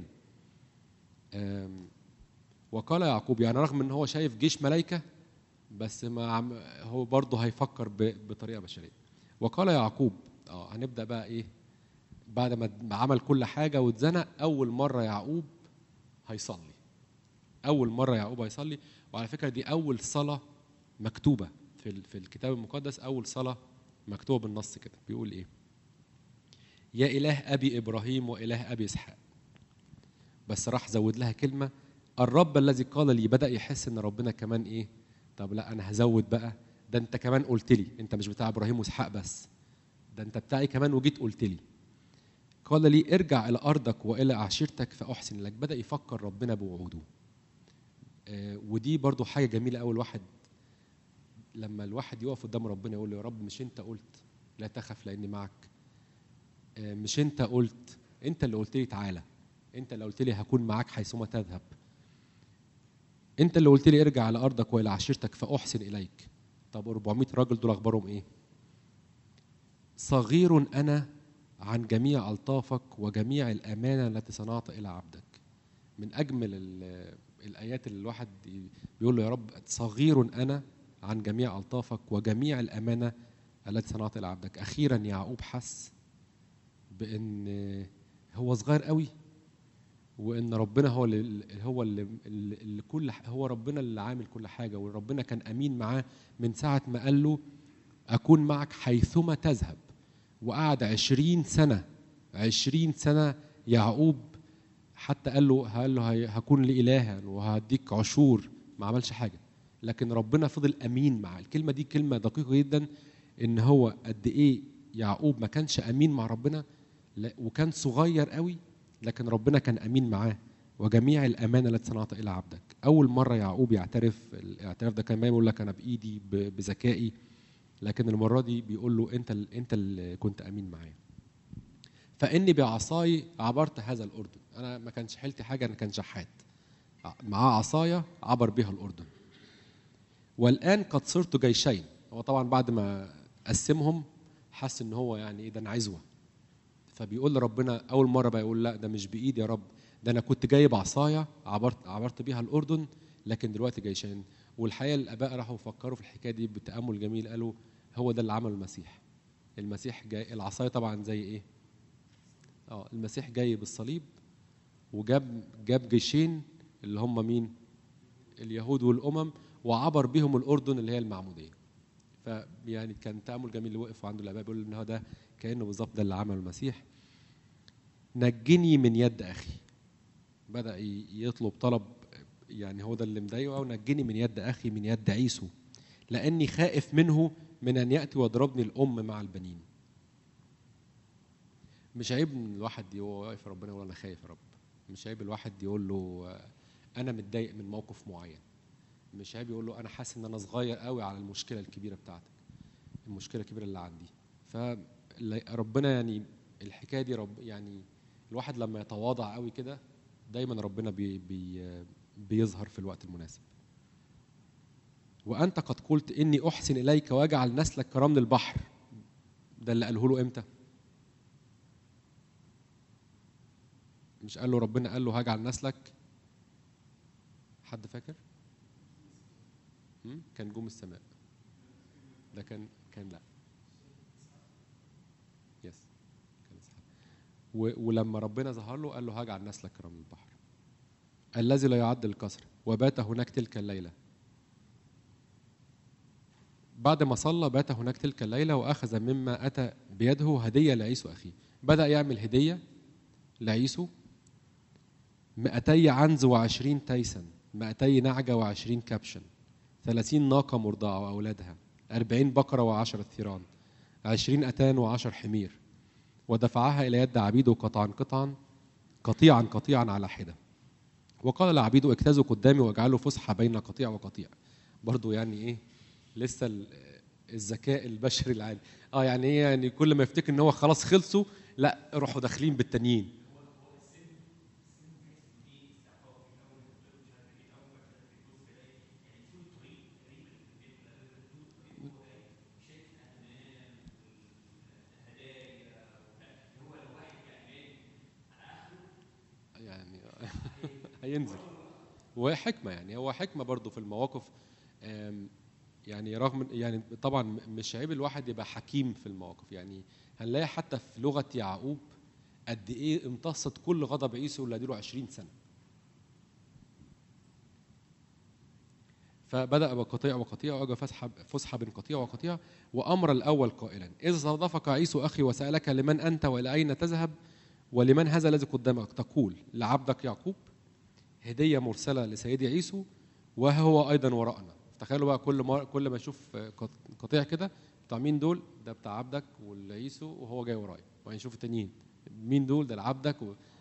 وقال يعقوب، يعني رغم ان هو شايف جيش ملائكة بس ما هو برضه هيفكر بطريقة بشرية. وقال يعقوب، هنبدأ بقى بعد ما عمل كل حاجة واتزنق، أول مرة يعقوب هيصلي. أول مرة يعقوب هيصلي، وعلى فكرة دي أول صلاة مكتوبة في الكتاب المقدس، أول صلاة مكتوبة بالنص كده. بيقول إيه؟ يا إله أبي إبراهيم وإله أبي إسحاق. بس راح زود لها كلمة، الرب الذي قال لي. بدأ يحس إن ربنا كمان طب لا أنا هزود بقى، ده أنت كمان قلت لي، أنت مش بتاع إبراهيم وإسحاق بس، ده أنت بتاعي كمان وجيت قلت لي. قال لي ارجع إلى أرضك وإلى عشيرتك فأحسن لك. بدأ يفكر ربنا بوعوده. ودي برضو حاجة جميلة أول واحد لما الواحد يقف قدام ربنا يقول له يا رب مش أنت قلت لا تخف لأني معك؟ مش أنت قلت، أنت اللي قلت لي تعالى، أنت اللي قلت لي هكون معاك حيثما تذهب، أنت اللي قلت لي ارجع إلى أرضك وإلى عشيرتك فأحسن إليك. طب 400 راجل دول أخبارهم إيه؟ صغير أنا عن جميع ألطافك وجميع الأمانة التي صنعت إلى عبدك. من أجمل الآيات اللي الواحد بيقول له يا رب صغير أنا عن جميع ألطافك وجميع الأمانة التي صنعت إلى عبدك. أخيرا يعقوب حس بأن هو صغير قوي، وأن ربنا اللي هو ربنا اللي عامل كل حاجة، وربنا كان أمين معاه من ساعة ما قال له أكون معك حيثما تذهب. وقعد 20 سنة يعقوب، حتى قال له هكون لإلها وهديك عشور، ما عملش حاجة، لكن ربنا فضل أمين معاه. الكلمة دي كلمة دقيقة جدا، إن هو قد إيه يعقوب ما كانش أمين مع ربنا وكان صغير قوي، لكن ربنا كان أمين معاه. وجميع الأمانة التي صنعت إلى عبدك. أول مرة يعقوب يعترف، الاعتراف ده كان ما يقول لك أنا بإيدي بذكائي، لكن المرة دي بيقول له أنت اللي كنت أمين معايا. فإني بعصاي عبرت هذا الأردن. أنا ما كانش حيلتي حاجة، أنا كان شحات معاه عصايا عبر بها الأردن. والآن قد صرت جيشين. هو طبعا بعد ما قسمهم حس إن هو ده أنا عزوة. فبيقول لربنا أول مرة بيقول لا ده مش بإيدي يا رب، ده أنا كنت جايب عصايا عبرت بها الأردن، لكن دلوقتي جيشين. والحقيقة الآباء راحوا فكروا في الحكاية دي بتأمل جميل، قالوا هو ده اللي عمله المسيح. المسيح جاي العصاية طبعا زي إيه؟ المسيح جاي بالصليب وجاب جيشين اللي هم مين؟ اليهود والأمم، وعبر بهم الأردن اللي هي المعمودية. فيعني كان تأمل جميل اللي وقفوا عنده الآباء بيقولوا إن هو ده كأنه بالظبط ده اللي عمله المسيح. نجني من يد أخي. بدأ يطلب طلب، يعني هو ده اللي مضايقه، نجني من يد أخي من يد عيسو، لأني خائف منه من أن يأتي ويضربني الأم مع البنين. مش عيب ان الواحد واقف ربنا يقول انا خايف يا رب. مش عيب الواحد يقول له انا متضايق من موقف معين. مش عيب يقول له انا حاسس ان انا صغير قوي على المشكله الكبيره بتاعتك، المشكله الكبيره اللي عندي. فربنا يعني الحكايه دي يعني الواحد لما يتواضع قوي كده دايما ربنا بيظهر في الوقت المناسب. وانت قد قلت اني احسن اليك واجعل نسلك كرمل البحر. ده اللي قاله له امتى؟ مش قال له ربنا قال له هجعل نسلك، حد فاكر؟ كان جم السماء، ده كان لا يس كان اسحاق. ولما ربنا ظهر له قال له هجعل نسلك كرمل البحر الذي لا يعد الكسر. وبات هناك تلك الليله. بعد ما صلى بات هناك تلك الليله، واخذ مما اتى بيده هديه لعيسو اخيه. بدا يعمل هديه لعيسو 200 عنز و20 تيسا، 200 نعجه و20 كبشا، 30 ناقه مرضعه واولادها، 40 بقره و10 ثيران، 20 اتان و10 حمير، ودفعها إلى يد عبيده قطيعا على حدة. وقال لعبيده اجتازوا قدامي واجعلوا فسحة بين قطيع وقطيع. برضو يعني ايه لسه الذكاء البشري العالي. يعني ايه؟ يعني كل ما يفتكر ان هو خلاص خلصوا، لا روحوا داخلين بالتانيين. يعني هينزل. وحكمة، يعني هو حكمة برضو في المواقف. يعني رغم يعني طبعا مش عيب الواحد يبقى حكيم في المواقف. يعني هنلاقي حتى في لغة يعقوب قد ايه امتصت كل غضب عيسو اللي اديله 20 سنة. فبدأ بقطيع وقطيع وأجى فسحة بين قطيع وقطيع. وأمر الأول قائلا إذا صادفك عيسو أخي وسألك لمن أنت وإلى أين تذهب ولمن هذا الذي قدامك، تقول لعبدك يعقوب، هدية مرسلة لسيدي عيسو وهو أيضا وراءنا. تخيلوا بقى كل ما يشوف قطيع كده، بتاع مين دول؟ ده بتاع عبدك والعيسو وهو جاي ورايا. وبعدين يشوف التانيين، مين دول؟ ده لعبدك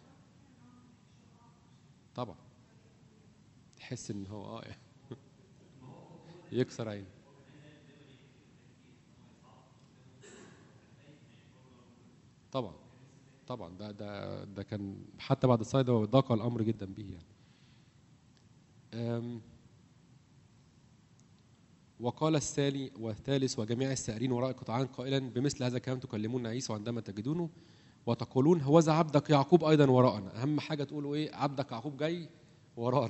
طبعا تحس ان هو يكسر عينه. طبعا طبعا ده كان حتى بعد الصيد ضاق الامر جدا به يعني. وقال الثاني والثالث وجميع السائرين وراء قطعان قائلا بمثل هذا كلام تكلمون عيسى عندما تجدونه وتقولون هوذا عبدك يعقوب ايضا وراءنا. اهم حاجه تقولوا ايه؟ عبدك يعقوب جاي ورانا،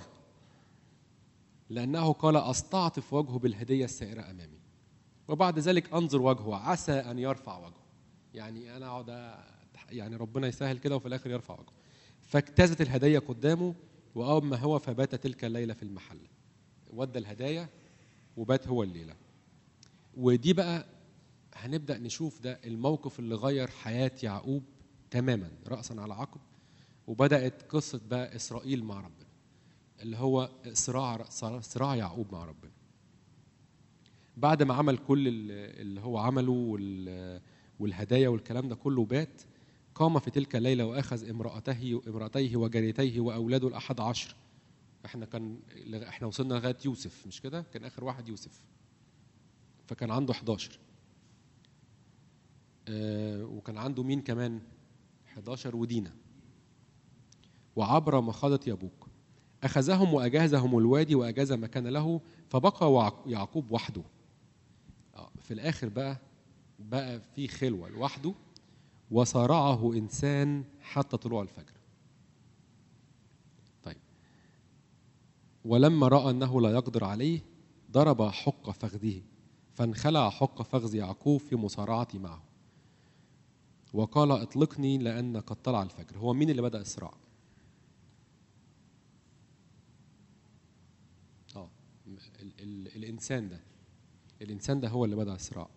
لانه قال استعطف وجهه بالهديه السائره امامي وبعد ذلك انظر وجهه عسى ان يرفع وجهه. يعني انا اقعد يعني ربنا يسهل كده وفي الاخر يرفع وجهه. فاجتازت الهديه قدامه واما هو فبات تلك الليله في المحل. ودى الهدايا وبات هو الليله. ودي بقى هنبدا نشوف ده الموقف اللي غير حياه يعقوب تماما راسا على عقب. وبدات قصه بقى اسرائيل مع ربنا، اللي هو صراع يعقوب مع ربنا. بعد ما عمل كل اللي هو عمله والهدايا والكلام ده كله، بات قام في تلك الليلة وأخذ امرأتيه وجاريتيه وأولاده ال11. احنا وصلنا لغاية يوسف، مش كده؟ كان آخر واحد يوسف، فكان عنده 11. وكان عنده مين كمان؟ 11 ودينا. وعبر مخاضة يبوك أخذهم وأجازهم الوادي وأجاز ما كان له، فبقى يعقوب وحده. في الآخر بقى في خلوة لوحده، وصارعه إنسان حتى طلوع الفجر. طيب، ولما رأى أنه لا يقدر عليه ضرب حق فخذه، فانخلع حق فخذ يعقوب في مصارعتي معه وقال اطلقني لأن قد طلع الفجر. هو مين اللي بدأ الصراع؟ الإنسان ده هو اللي بدأ الصراع،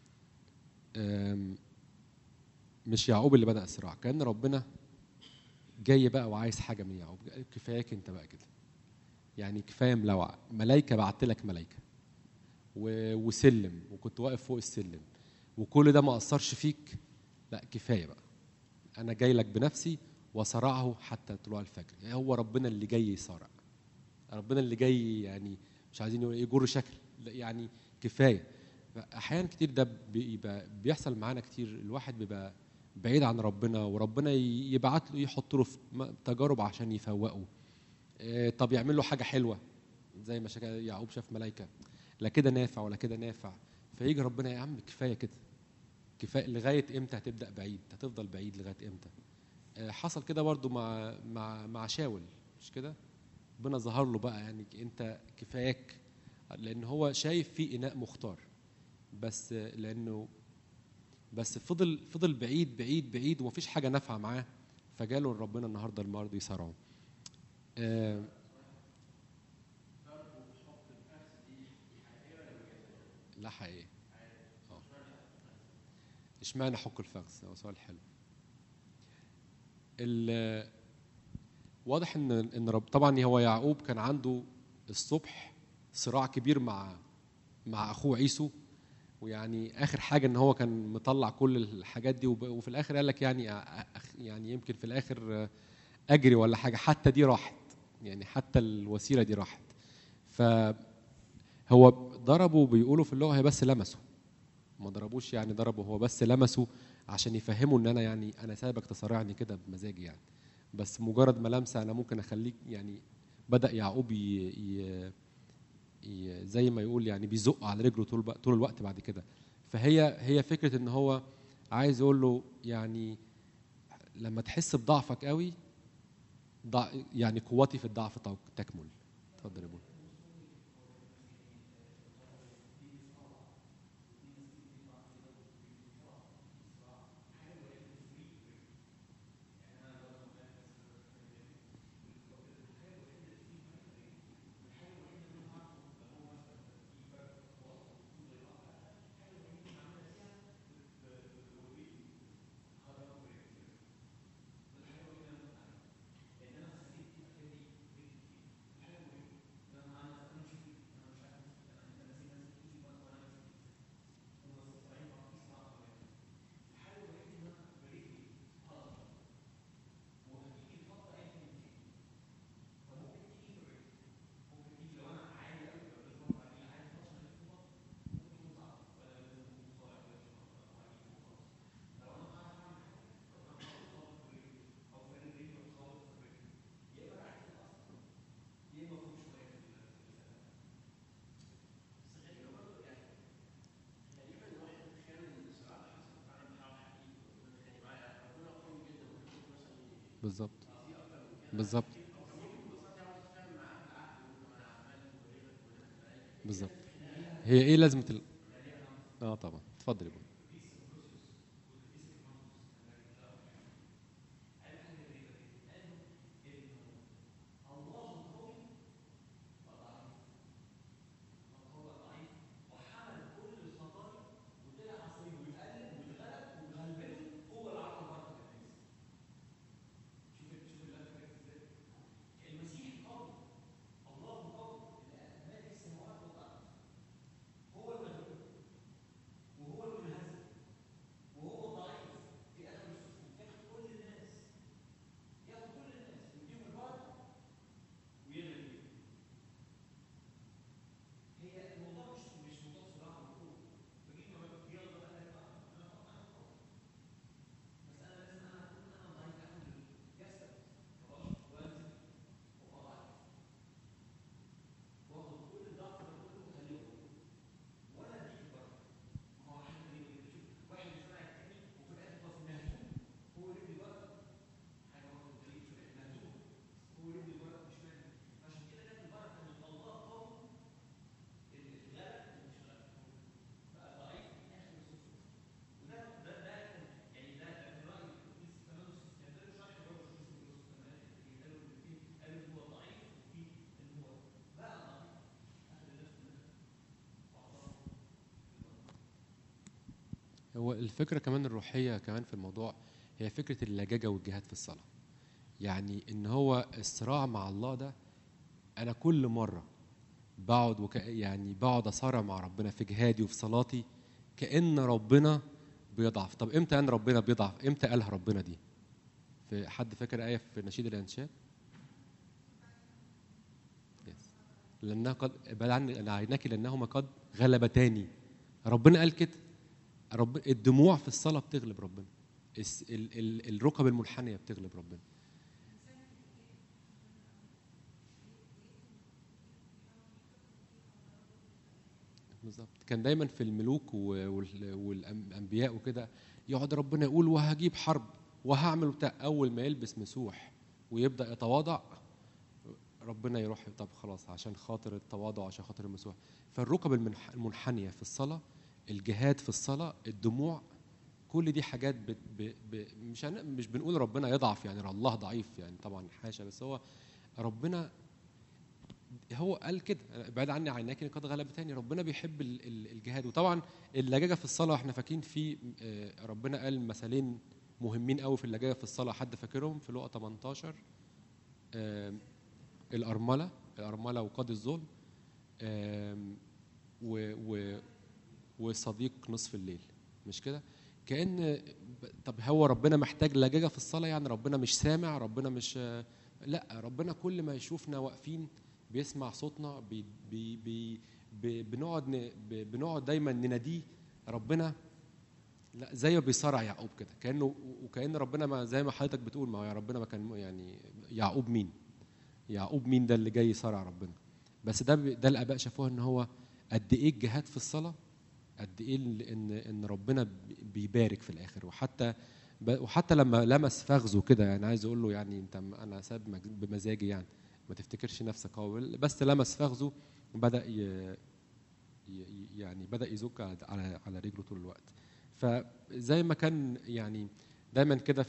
مش يعقوب اللي بدأ الصراع. كأن ربنا جاي بقى وعايز حاجة من يعقوب. كفاياك انت بقى كده، يعني كفاية ملوعة. ملايكة بعت لك ملايكة وسلم، وكنت واقف فوق السلم، وكل ده ما أثرش فيك. لا كفاية بقى، أنا جاي لك بنفسي وصرعه حتى طلوع الفجر. يعني هو ربنا اللي جاي يصارع، ربنا اللي جاي، يعني مش عايزين يجر شكل، يعني كفاية. أحيانا كتير ده بيحصل معانا كتير. الواحد بيبقى بعيد عن ربنا، وربنا يبعت له يحط له في تجارب عشان يفوقه. طب يعمل له حاجة حلوة زي ما يعقوب شاف ملائكة، لا كده نافع ولا كده نافع. فيجي ربنا يا عم كفاية كده، كفاية. لغاية امتى هتبدأ بعيد؟ هتفضل بعيد لغاية امتى؟ حصل كده برضو مع شاول، مش كده؟ ربنا ظهر له بقى، يعني انت كفاياك، لان هو شايف في اناء مختار، بس لانه فضل بعيد بعيد بعيد ومفيش حاجة نافعة معاه. فجاله ربنا النهارده المرض يصارعه. لا حقيقي. اشمعنى حق الفخذ؟ هو سؤال حلو. واضح ان رب طبعا هو يعقوب كان عنده الصبح صراع كبير مع اخوه عيسو، ويعني اخر حاجه ان هو كان مطلع كل الحاجات دي، وفي الاخر قال لك يعني يعني يمكن في الاخر اجري ولا حاجه، حتى دي راحت، يعني حتى الوسيله دي راحت. فهو ضربه بيقولوا في اللغه هي بس لمسه، ما ضربوش يعني، ضربه هو بس لمسه عشان يفهموا ان انا يعني انا سايبك تصارعني كده بمزاجي يعني. بس مجرد ما لمسه انا ممكن اخليك يعني. بدأ يعقوب زي ما يقول يعني بيزق على رجله طول الوقت بعد كده. فهي فكره ان هو عايز يقول له يعني لما تحس بضعفك قوي، يعني قوتي في الضعف تكمل. اتفضل يا ابوي. بالظبط. بالظبط. بالظبط. هي ايه لازمه اه طبعا، اتفضل يا ابوي. هو الفكره كمان الروحيه كمان في الموضوع هي فكره اللجاجه والجهاد في الصلاه. يعني ان هو الصراع مع الله ده، انا كل مره بقعد يعني بقعد اصارع مع ربنا في جهادي وفي صلاتي، كأن ربنا بيضعف. طب امتى ان ربنا بيضعف؟ امتى قالها ربنا دي؟ في حد فاكر آية في نشيد الأنشاد؟ يس. لأنها قد بل عن عيناك لأنهما قد غلبتاني. ربنا قال كده. الدموع في الصلاة بتغلب ربنا. الركب المنحنية بتغلب ربنا. بالظبط. كان دايما في الملوك والانبياء وكده يقعد ربنا يقول وهجيب حرب وهعمل بتاع، اول ما يلبس مسوح ويبدا يتواضع ربنا يروح طب خلاص عشان خاطر التواضع عشان خاطر المسوح. فالركب المنحنيه في الصلاه، الجهاد في الصلاه، الدموع، كل دي حاجات مش بنقول ربنا يضعف يعني الله ضعيف يعني طبعا حاشا، بس هو ربنا هو قال كده بعد عني عيناك قد غلبتني. ربنا بيحب الجهاد. وطبعا اللجاجه في الصلاه احنا فاكرين في ربنا قال مثالين مهمين قوي في اللجاجه في الصلاه، حد فاكرهم في لقا 18؟ الارمله وقاضي الظلم، و وصديق نصف الليل، مش كده؟ كأن طب هو ربنا محتاج لجاجة في الصلاة؟ يعني ربنا مش سامع؟ ربنا مش لا، ربنا كل ما يشوفنا واقفين بيسمع صوتنا، بنقعد دايما نناديه ربنا. لا، زيه بيصارع يعقوب كده، كأنه وكأن ربنا ما زي ما حضرتك بتقول، ما هو يا ربنا ما كان يعني يعقوب مين؟ يعقوب مين ده اللي جاي يصارع ربنا؟ بس ده الآباء شافوها ان هو قد ايه الجهاد في الصلاة، قد ايه ان ربنا بيبارك في الاخر. وحتى لما لمس فخذه كده، يعني عايز اقول له يعني انت، انا ساب بمزاجي، يعني ما تفتكرش نفسك، هو بس لمس فخذه وبدا يعني بدا يزك على رجله طول الوقت. فزي ما كان يعني دايما كده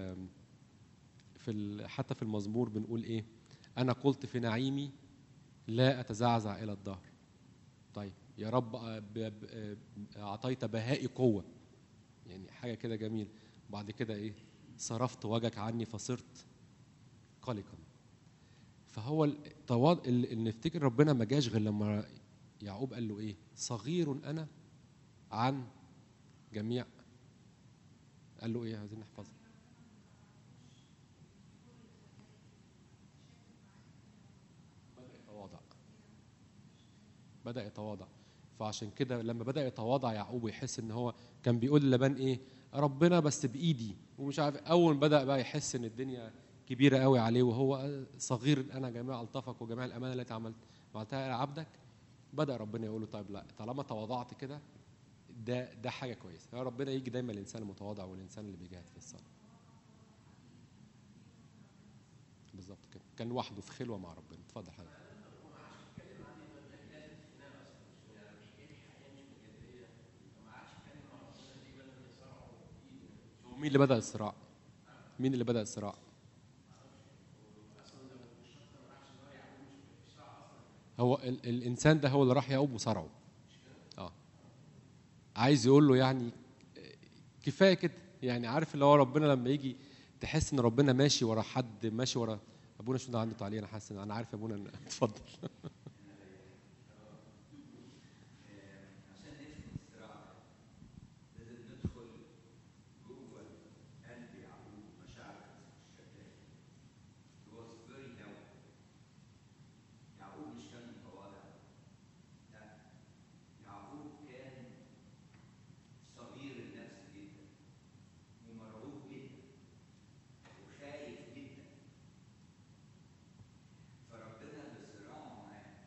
حتى في المزمور بنقول ايه؟ انا قلت في نعيمي لا اتزعزع الى الدهر. طيب يا رب اعطيت بهائي قوه، يعني حاجه كده جميل. وبعد كده ايه؟ صرفت وجهك عني فصرت قلقا. فهو نفتكر ربنا ما جاش غير لما يعقوب قال له ايه؟ صغير انا عن جميع. قال له ايه؟ عايزين نحفظها. بدأ يتواضع، بدأ يتواضع. فعشان كده لما بدأ يتواضع يعقوب ويحس ان هو كان بيقول للبان ايه؟ ربنا بس بايدي ومش عارف، اول بدأ بقى يحس ان الدنيا كبيره قوي عليه، وهو صغير انا جميع الطفك وجميع الامانه التي عملتها الى عبدك. بدأ ربنا يقول له طيب لا، طالما تواضعت كده، ده حاجه كويسه. هو ربنا يجي دايما الانسان المتواضع والانسان اللي بيجاهد في الصلاه. بالظبط كده، كان لوحده في خلوه مع ربنا. اتفضل حضرتك. هو مين اللي بدأ الصراع؟ مين اللي بدأ الصراع؟ هو الانسان ده هو اللي راح يعقوب وصرعه. اه، عايز يقول له يعني كفايه كده. يعني عارف اللي هو ربنا لما يجي تحس ان ربنا ماشي ورا حد، ماشي ورا ابونا. شو ده عنده تعليق؟ انا حاسس انا عارف يا ابونا اتفضل. عشان نفهم الصراع ده لازم ندخل جوه قلب يعقوب. مشاعره كانت بالشكل ده. He was very humble. يعقوب مش كان متواضع، لا، يعقوب كان صغير النفس جدا ومرعوب جدا وخايف جدا. فربنا بالصراع معاه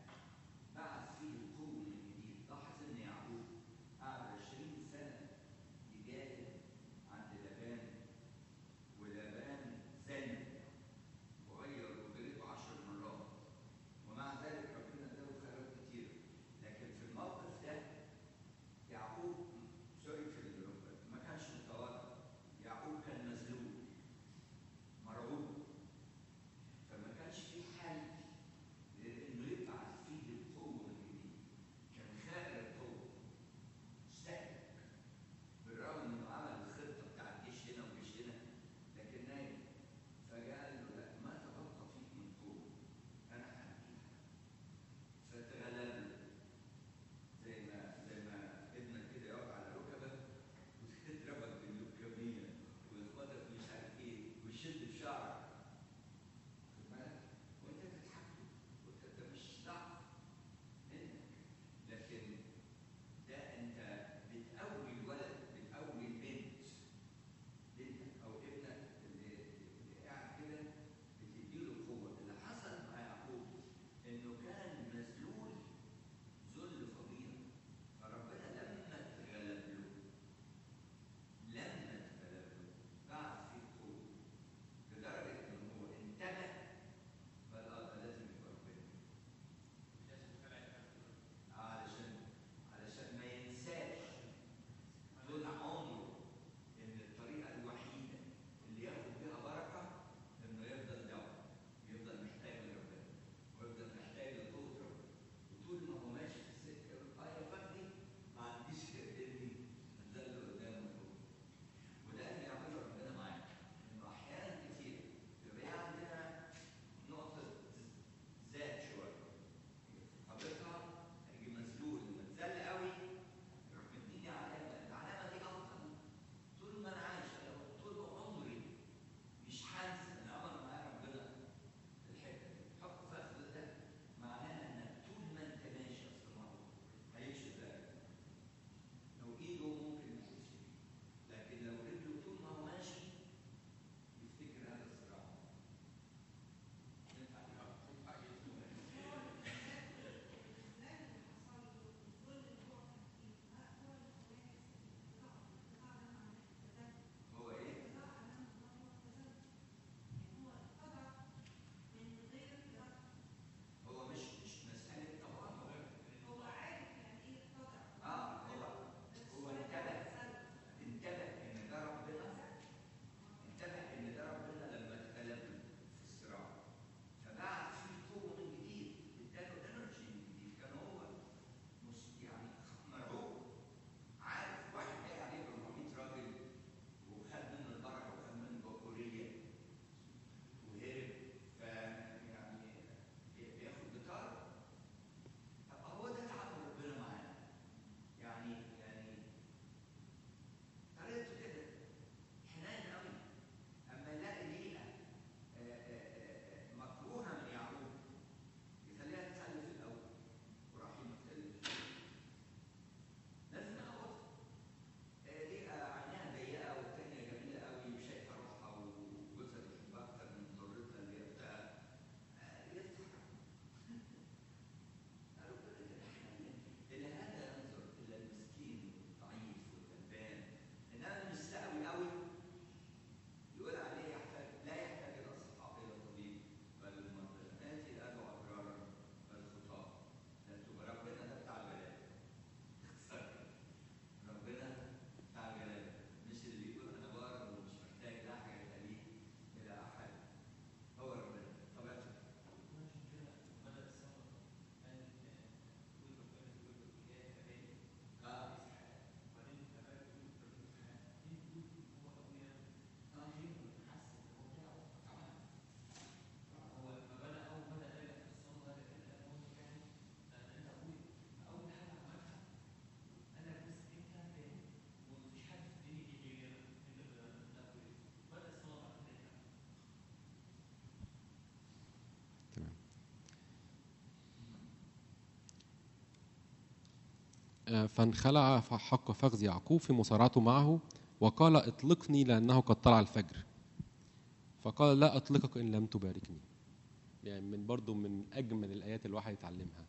فانخلع حق فخذ يعقوب في مصارعته معه وقال اطلقني لأنه قد طلع الفجر. فقال لا أطلقك إن لم تباركني. يعني من أجمل الآيات اللي الواحد يتعلمها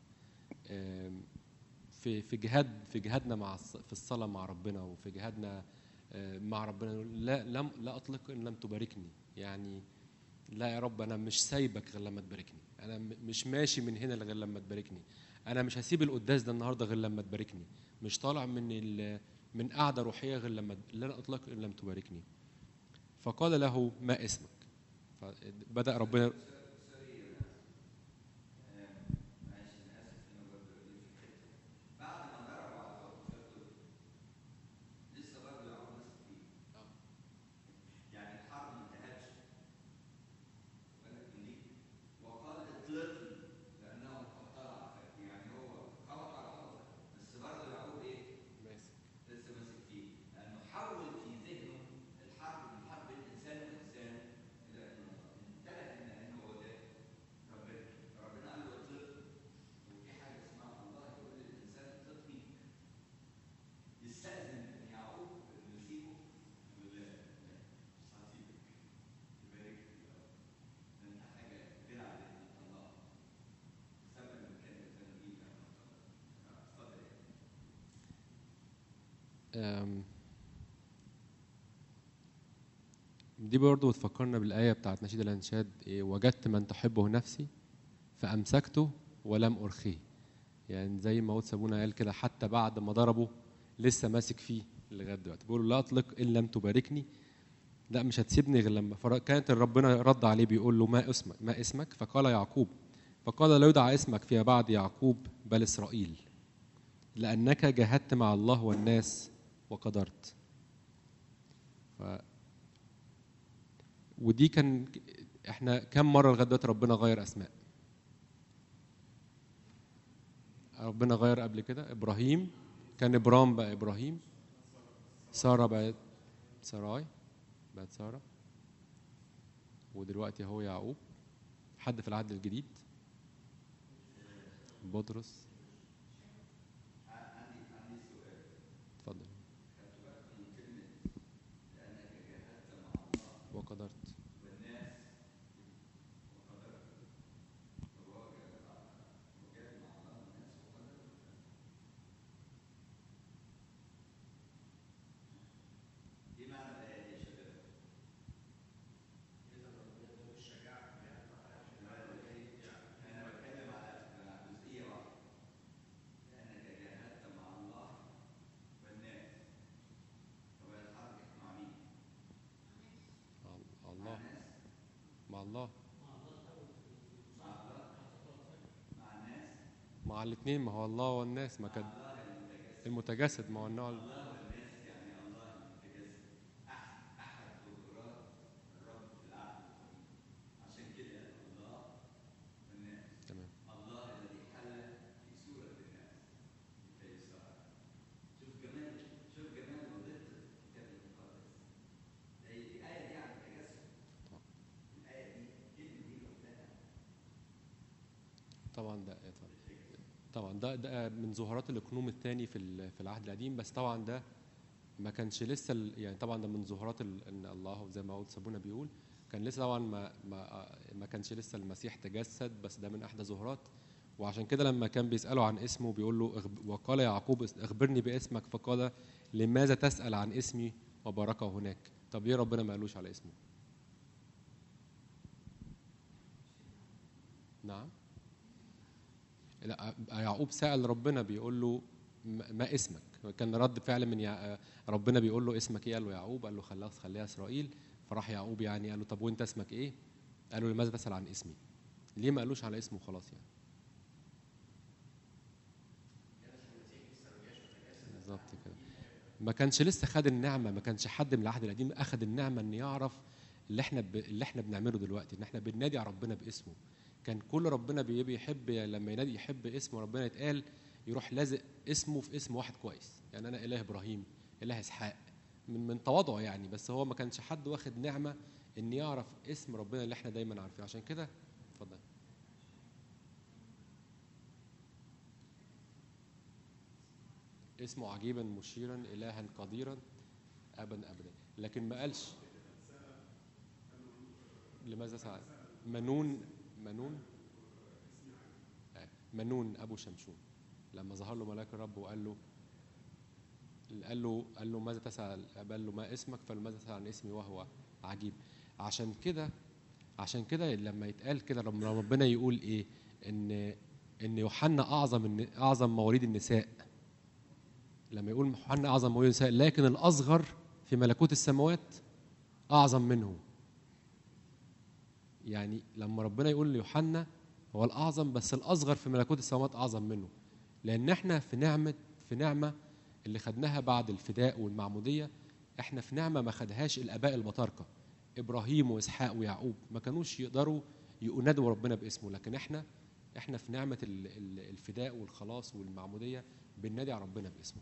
في جهادنا في الصلاة مع ربنا، وفي جهادنا مع ربنا. لا أطلق إن لم تباركني. يعني لا يا رب، أنا مش سايبك غير لما تباركني. أنا مش ماشي من هنا غير لما تباركني. أنا مش هسيب القداس ده النهاردة غير لما تباركني. مش طالع من قعدة روحية غير لما لا أطلق إن لم تباركني. فقال له ما اسمك؟ فبدأ ربنا. دي برضو بتفكرنا بالآية بتاعت نشيد الأنشاد، وجدت من تحبه نفسي فأمسكته ولم أرخيه. يعني زي ما سابونا قال كده، حتى بعد ما ضربه لسه ماسك فيه لغاية دلوقتي. بيقول لا أطلق إن لم تباركني. لا مش هتسيبني غير لما. كانت ربنا رد عليه بيقول له ما اسمك؟ فقال يعقوب. فقال لا يدعى اسمك فيما بعد يعقوب بل إسرائيل، لأنك جاهدت مع الله والناس وقدرت. ودي احنا كم مرة لغاية دلوقتي ربنا غير أسماء؟ ربنا غير قبل كده إبراهيم، كان إبرام بقى إبراهيم، سارة بقت سراي، بقت سارة، ودلوقتي هو يعقوب. حد في العهد الجديد؟ بطرس. عندي سؤال. اتفضل. خدت بالكم من كلمة لأنك جاهدت مع الله وقدرت. والناس وقدرت؟ طب هو جاهد مع الله والناس وقدرت؟ إيه معنى الآية دي يا شباب؟ أنا بتكلم على جزئية واحدة. لأنك جاهدت مع الله والناس. طب هيتحرك مع مين؟ مع الله. الناس؟ مع الله. مع الله؟ مع الناس؟ مع الاثنين. ما هو الله والناس. ما مع كان الله المتجسد. المتجسد. ما هو النوع الله والناس يعني الله المتجسد. أحد ظهورات الرب في العهد القديم. عشان كده الله والناس. تمام. الله الذي حل في صورة الناس لكي يصارع. شوف جمال ودقة الكتاب المقدس. الآية دي عن التجسد. الآية دي الكلمة دي لوحدها. طبعا ده من ظهورات الإقنوم الثاني في العهد القديم. بس طبعا ده ما كانش لسه يعني طبعا ده من ظهورات ان الله زي ما قلت سابونا بيقول كان لسه طبعا ما كانش لسه المسيح تجسد. بس ده من احدى ظهورات. وعشان كده لما كان بيسأله عن اسمه بيقول له وقال يعقوب اخبرني باسمك، فقال لماذا تسأل عن اسمي وباركه هناك. طب ليه ربنا ما قالوش على اسمه؟ نعم. لا يعقوب سأل ربنا بيقول له ما اسمك. كان رد فعل من ربنا بيقول له اسمك ايه؟ قال له يعقوب. قال له خليها اسرائيل. فراح يعقوب يعني قال له طب وانت اسمك ايه؟ قال له لماذا تسأل عن اسمي؟ ليه ما قالوش على اسمه خلاص يعني؟ بالظبط كده. ما كانش لسه خد النعمه. ما كانش حد من العهد القديم اخذ النعمه ان يعرف اللي احنا بنعمله دلوقتي، ان احنا بننادي على ربنا باسمه. كان كل ربنا بيحب لما ينادي يحب اسم ربنا يتقال يروح لازق اسمه في اسم واحد كويس. يعني انا اله ابراهيم، اله اسحاق، من تواضعه يعني. بس هو ما كانش حد واخد نعمه ان يعرف اسم ربنا اللي احنا دايما عارفينه. عشان كده اتفضل. اسمه عجيبا مشيرا إلها قديرا أبدا أبدا. لكن ما قالش لماذا سأل منون منون أبو شمشون لما ظهر له ملاك الرب وقال له ماذا تسأل؟ قال له ما اسمك؟ فقال له ماذا تسأل عن اسمي وهو عجيب. عشان كده لما يتقال كده، لما ربنا يقول ايه ان يوحنا اعظم مواليد النساء، لما يقول يوحنا اعظم مواليد النساء لكن الاصغر في ملكوت السماوات اعظم منه. يعني لما ربنا يقول ليوحنا هو الاعظم بس الاصغر في ملكوت السماوات اعظم منه، لان احنا في نعمه اللي خدناها بعد الفداء والمعموديه. احنا في نعمه ما خدهاش الاباء البطاركه ابراهيم واسحاق ويعقوب، ما كانوش يقدروا ينادوا ربنا باسمه، لكن احنا في نعمه الفداء والخلاص والمعموديه بننادي على ربنا باسمه.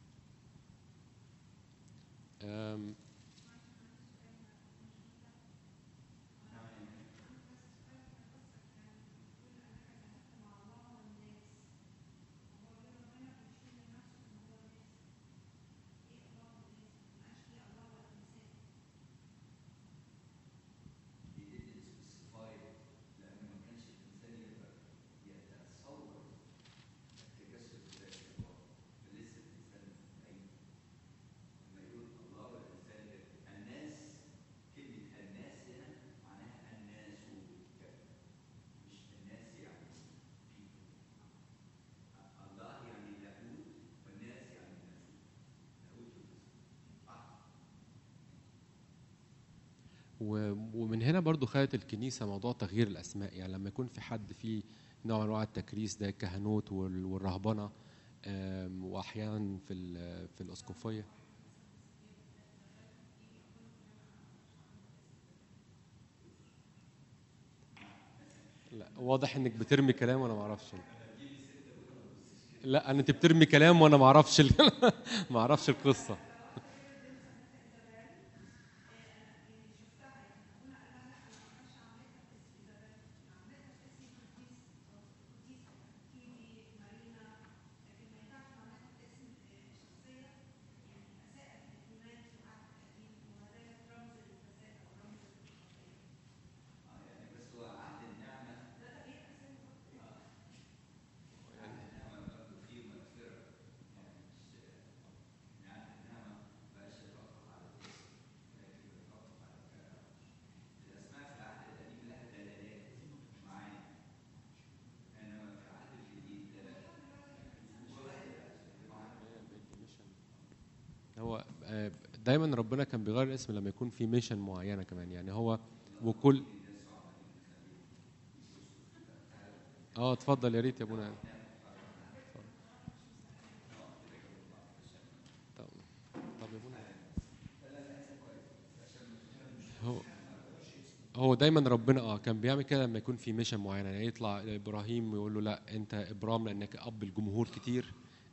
He didn't specify it لأنه ما كانش الإنسان يقدر يتصور التجسد الذاتي الله، فلسه الإنسان بعيد. لما يقول الله والإنسان الناس، كلمة الناس هنا معناها الناس مش الناس يعني people. الله يعني لاهوت والناس يعني ناسوت، لاهوت وناسوت. ومن هنا برضو خدت الكنيسة موضوع تغيير الأسماء. يعني لما يكون في حد فيه نوع من أنواع التكريس ده، الكهنوت والرهبنة، وأحيانا في الأسقفية. لا واضح إنك بترمي كلام وأنا ما أعرفش. لا أنت بترمي كلام وأنا ما أعرفش ما أعرفش القصة. هو دايما ربنا كان بيغير الاسم لما يكون في ميشن معينه كمان. يعني هو وكل اتفضل يا ريت يا ابونا. طب يا ابونا، هو دايما ربنا كان بيعمل كده لما يكون في ميشن معينه. يعني يطلع ابراهيم ويقول له لا انت ابرام لانك اب الجمهور كتير.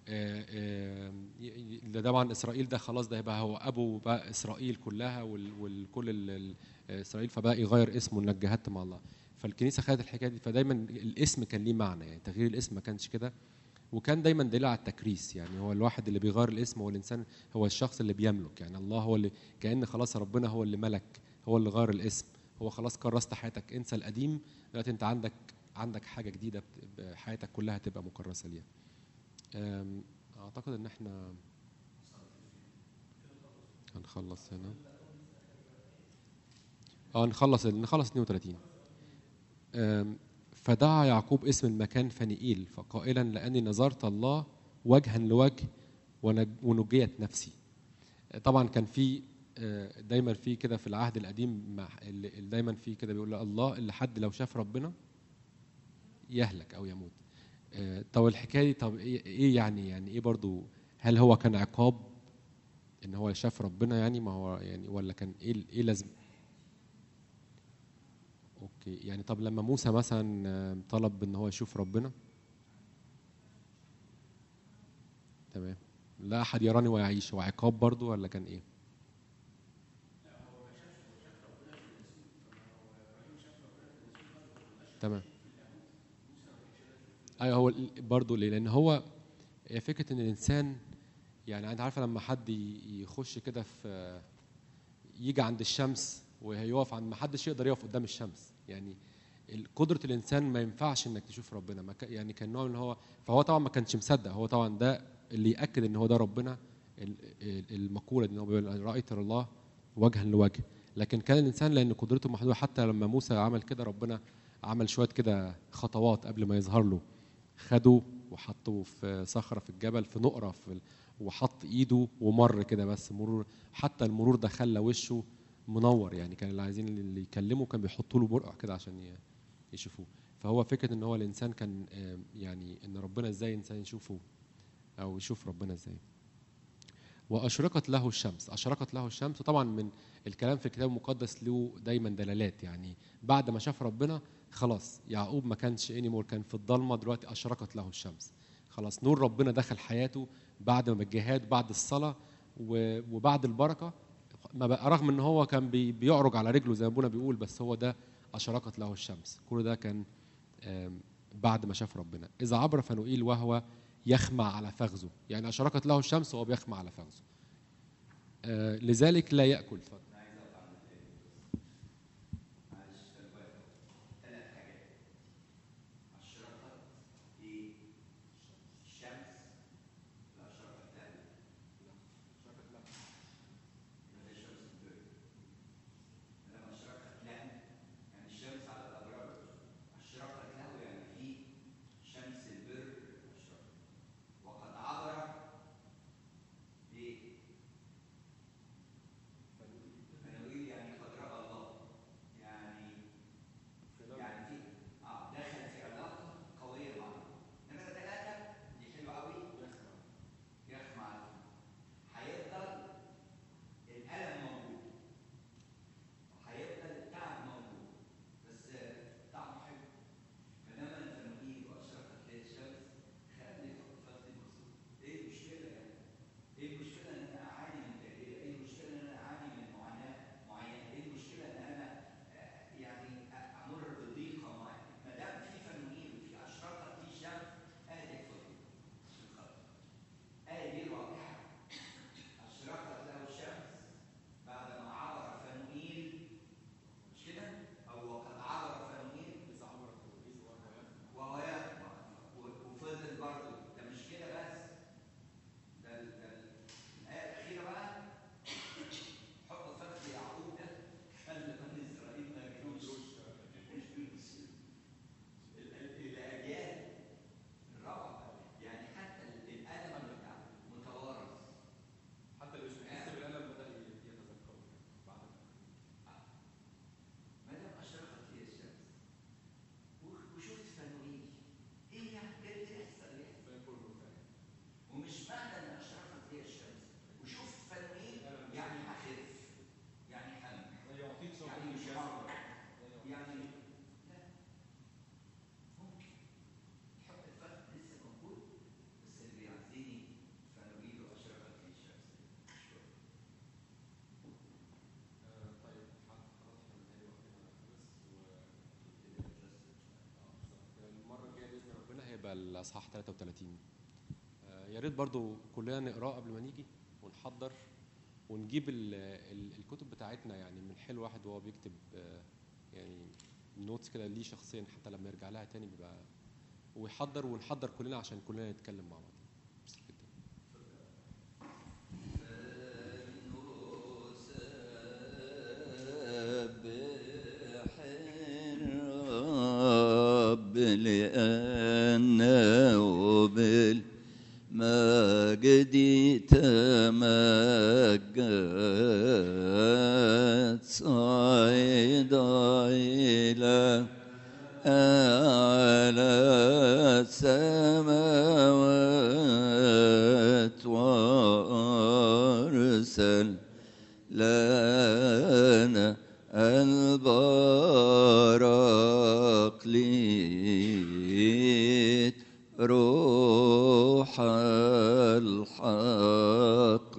ده طبعا اسرائيل ده خلاص ده هيبقى هو ابو بقى اسرائيل كلها والكل اسرائيل، فبقى يغير اسمه انك جاهدت مع الله. فالكنيسه خدت الحكايه دي، فدايما الاسم كان ليه معنى. يعني تغيير الاسم ما كانش كده، وكان دايما دليل على التكريس. يعني هو الواحد اللي بيغير الاسم هو الانسان، هو الشخص اللي بيملك. يعني الله هو اللي كأن خلاص ربنا هو اللي ملك، هو اللي غير الاسم. هو خلاص كرست حياتك، انسى القديم، دلوقتي انت عندك حاجه جديده، حياتك كلها تبقى مكرسه ليها. اعتقد ان احنا هنخلص هنا. نخلص 32. فدعا يعقوب اسم المكان فنيئيل فقائلا لاني نظرت الله وجها لوجه ونجيت نفسي. طبعا كان في دايما في كده في العهد القديم دايما في كده بيقول الله اللي حد لو شاف ربنا يهلك او يموت. طب الحكايه دي، طب ايه يعني ايه برضو؟ هل هو كان عقاب ان هو شاف ربنا؟ يعني ما هو يعني، ولا كان ايه لازم؟ اوكي. يعني طب لما موسى مثلا طلب ان هو يشوف ربنا، تمام، لا احد يراني ويعيش، هو عقاب برضو ولا كان ايه؟ تمام. ايوه هو برضو ليه؟ لان هو فكره ان الانسان يعني انت عارفه لما حد يخش كده في يجي عند الشمس وهيقف عند ما حدش يقدر يقف قدام الشمس، يعني قدرة الإنسان ما ينفعش إنك تشوف ربنا، ما يعني كان نوع من هو، فهو طبعا ما كانش مصدق، هو طبعا ده اللي يأكد إن هو ده ربنا، المقولة دي إن هو بيقول رأيت الله وجها لوجه. لكن كان الإنسان لأن قدرته محدودة، حتى لما موسى عمل كده ربنا عمل شوية كده خطوات قبل ما يظهر له، خده وحطه في صخرة في الجبل في نقرة وحط إيده ومر كده، بس مرور، حتى المرور ده خلى وشه منور، يعني كان اللي عايزين اللي يكلمه كان بيحطوا له برقع كده عشان يشوفوه. فهو فكرة ان هو الانسان كان يعني ان ربنا ازاي انسان يشوفه او يشوف ربنا ازاي. واشرقت له الشمس، اشرقت له الشمس، وطبعا من الكلام في الكتاب المقدس له دايما دلالات، يعني بعد ما شاف ربنا خلاص يعقوب ما كانش انيمور، كان في الضلمه، دلوقتي اشرقت له الشمس، خلاص نور ربنا دخل حياته بعد ما بالجهاد، بعد الصلاه وبعد البركه، ما بقى رغم ان هو كان بيعرج على رجله زي ما ابونا بيقول، بس هو ده اشرقت له الشمس، كل ده كان بعد ما شاف ربنا. اذا عبر فنوئيل وهو يخمع على فخذه، يعني اشرقت له الشمس وهو بيخمع على فخذه، لذلك لا ياكل. انا عايز اقف عند التاني معلش خلي بالك. ثلاث حاجات: اشرقت ايه؟ الشمس. لا اشرقت له. يبقى ده شمس البر. لما اشرقت له يعني الشمس على الابرار، اشرقت له يعني في شمس البر اشرقت. وقد عبر ايه؟ فنوئيل يعني قد راى الله، يعني يعني في دخل في علاقه قويه مع الله. نمره ثلاثه دي حلوه قوي، يخمع على فم. هيفضل الالم موجود وهيفضل التعب موجود، بس طعمه حلو. فنما الفنوئيل واشرقت لي الشمس، خلي فخذي مكسور. ايه المشكله يعني؟ ايه المشكله ان انا اعاني من تجربه؟ ايه المشكله ان انا اعاني من معاناه معينه؟ ايه المشكله ان انا يعني امر بضيقه معينه؟ ما دام في فنوئيل وفي اشرقت لي الشمس، ادي فضل عشان خاطر ادي رائحه. اشرقت له الشمس بعدما عبر فنوئيل، مش كده؟ او وقد عبر فنوئيل وهو يخمع، وفضل برضه. ده مش كده بس، ده الآية الأخيرة بقى، حب فخذ يعقوب ده خلى بني إسرائيل ما يجروش الأجيال. الروعة يعني حتى الألم بتاع متوارث، حتى اللي مش بيحس بالالم بدا يتذكره بعد ما ما دام أشرقت لي الشمس وشفت فنوئيل، إيه يعني؟ إيه اللي يحصل؟ ومش معنى إن أشرقت لي الشمس وشفت فنوئيل يعني هخف، يعني حمل، يعني مش مرض، يعني لا، ممكن حب الفخذ لسه موجود، بس اللي بيعزيني فنوئيل واشرقت لي الشمس. اشكرك. طيب خلاص احنا بنتهيألي وقتنا خلص. المره الجايه باذن ربنا هيبقى الاصحاح 33. يا ريت برضو كلنا نقراه قبل ما نيجي ونحضر ونجيب الكتب بتاعتنا، يعني من حلو واحد وهو بيكتب يعني نوتس كده ليه شخصيا، حتى لما يرجع لها تاني بيبقى ويحضر، ونحضر كلنا عشان كلنا نتكلم مع بعض. الرب لأنه بالمجد تمجد، صعد إلى أعلى السماوات وأرسل لنا البراقليت روح الحق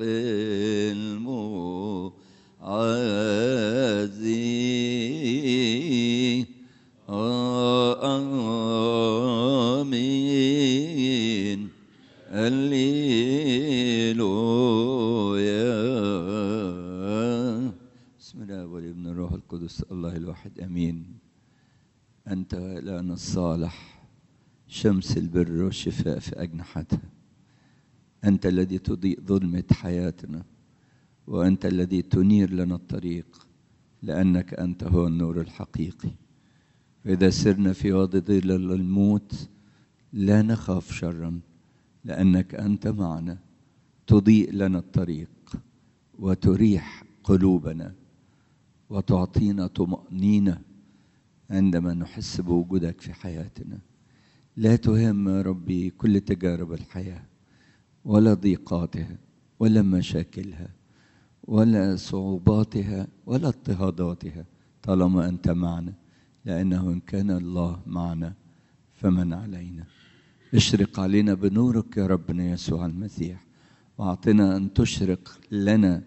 المعزي. آمين. هللويا. بسم الله والابن الروح القدس الله الواحد امين. انت الهنا الصالح، شمس البر والشفاء في اجنحتها. انت الذي تضيء ظلمة حياتنا، وانت الذي تنير لنا الطريق، لانك انت هو النور الحقيقي. فاذا سرنا في وادي ظل الموت لا نخاف شرا، لأنك أنت معنا، تضيء لنا الطريق وتريح قلوبنا وتعطينا طمأنينة عندما نحس بوجودك في حياتنا. لا تهم يا ربي كل تجارب الحياة ولا ضيقاتها ولا مشاكلها ولا صعوباتها ولا اضطهاداتها، طالما أنت معنا، لأنه إن كان الله معنا فمن علينا. اشرق علينا بنورك يا ربنا يسوع المسيح، واعطنا ان تشرق لنا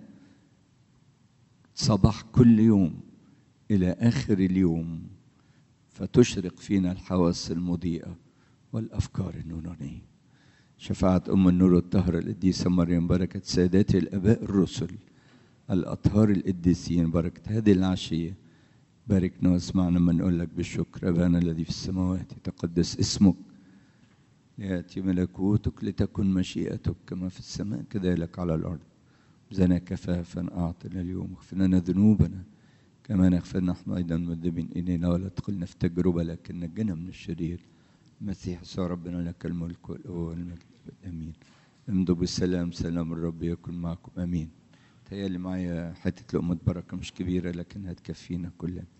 صباح كل يوم الى اخر اليوم، فتشرق فينا الحواس المضيئه والافكار النورانيه. شفاعة ام النور الطاهره القديسه مريم، بركه ساداتي الاباء الرسل الاطهار القديسين، بركه هذه العشيه، باركنا واسمعنا ما نقول لك بالشكر. ابانا الذي في السماوات يتقدس اسمك، ليأتي ملكوتك، لتكن مشيئتك كما في السماء كذلك على الأرض. زنا كفافا أعطنا اليوم، اغفر لنا ذنوبنا كما نغفر نحن أيضا المذنبين إلينا، ولا تدخلنا في تجربة لكن نجنا من الشرير. المسيح يسوع ربنا لك الملك والقوة والمجد. آمين. امضوا بالسلام، سلام الرب يكن معكم. آمين. تهيألي معايا حتة لقمة بركة مش كبيرة لكن هتكفينا كلنا.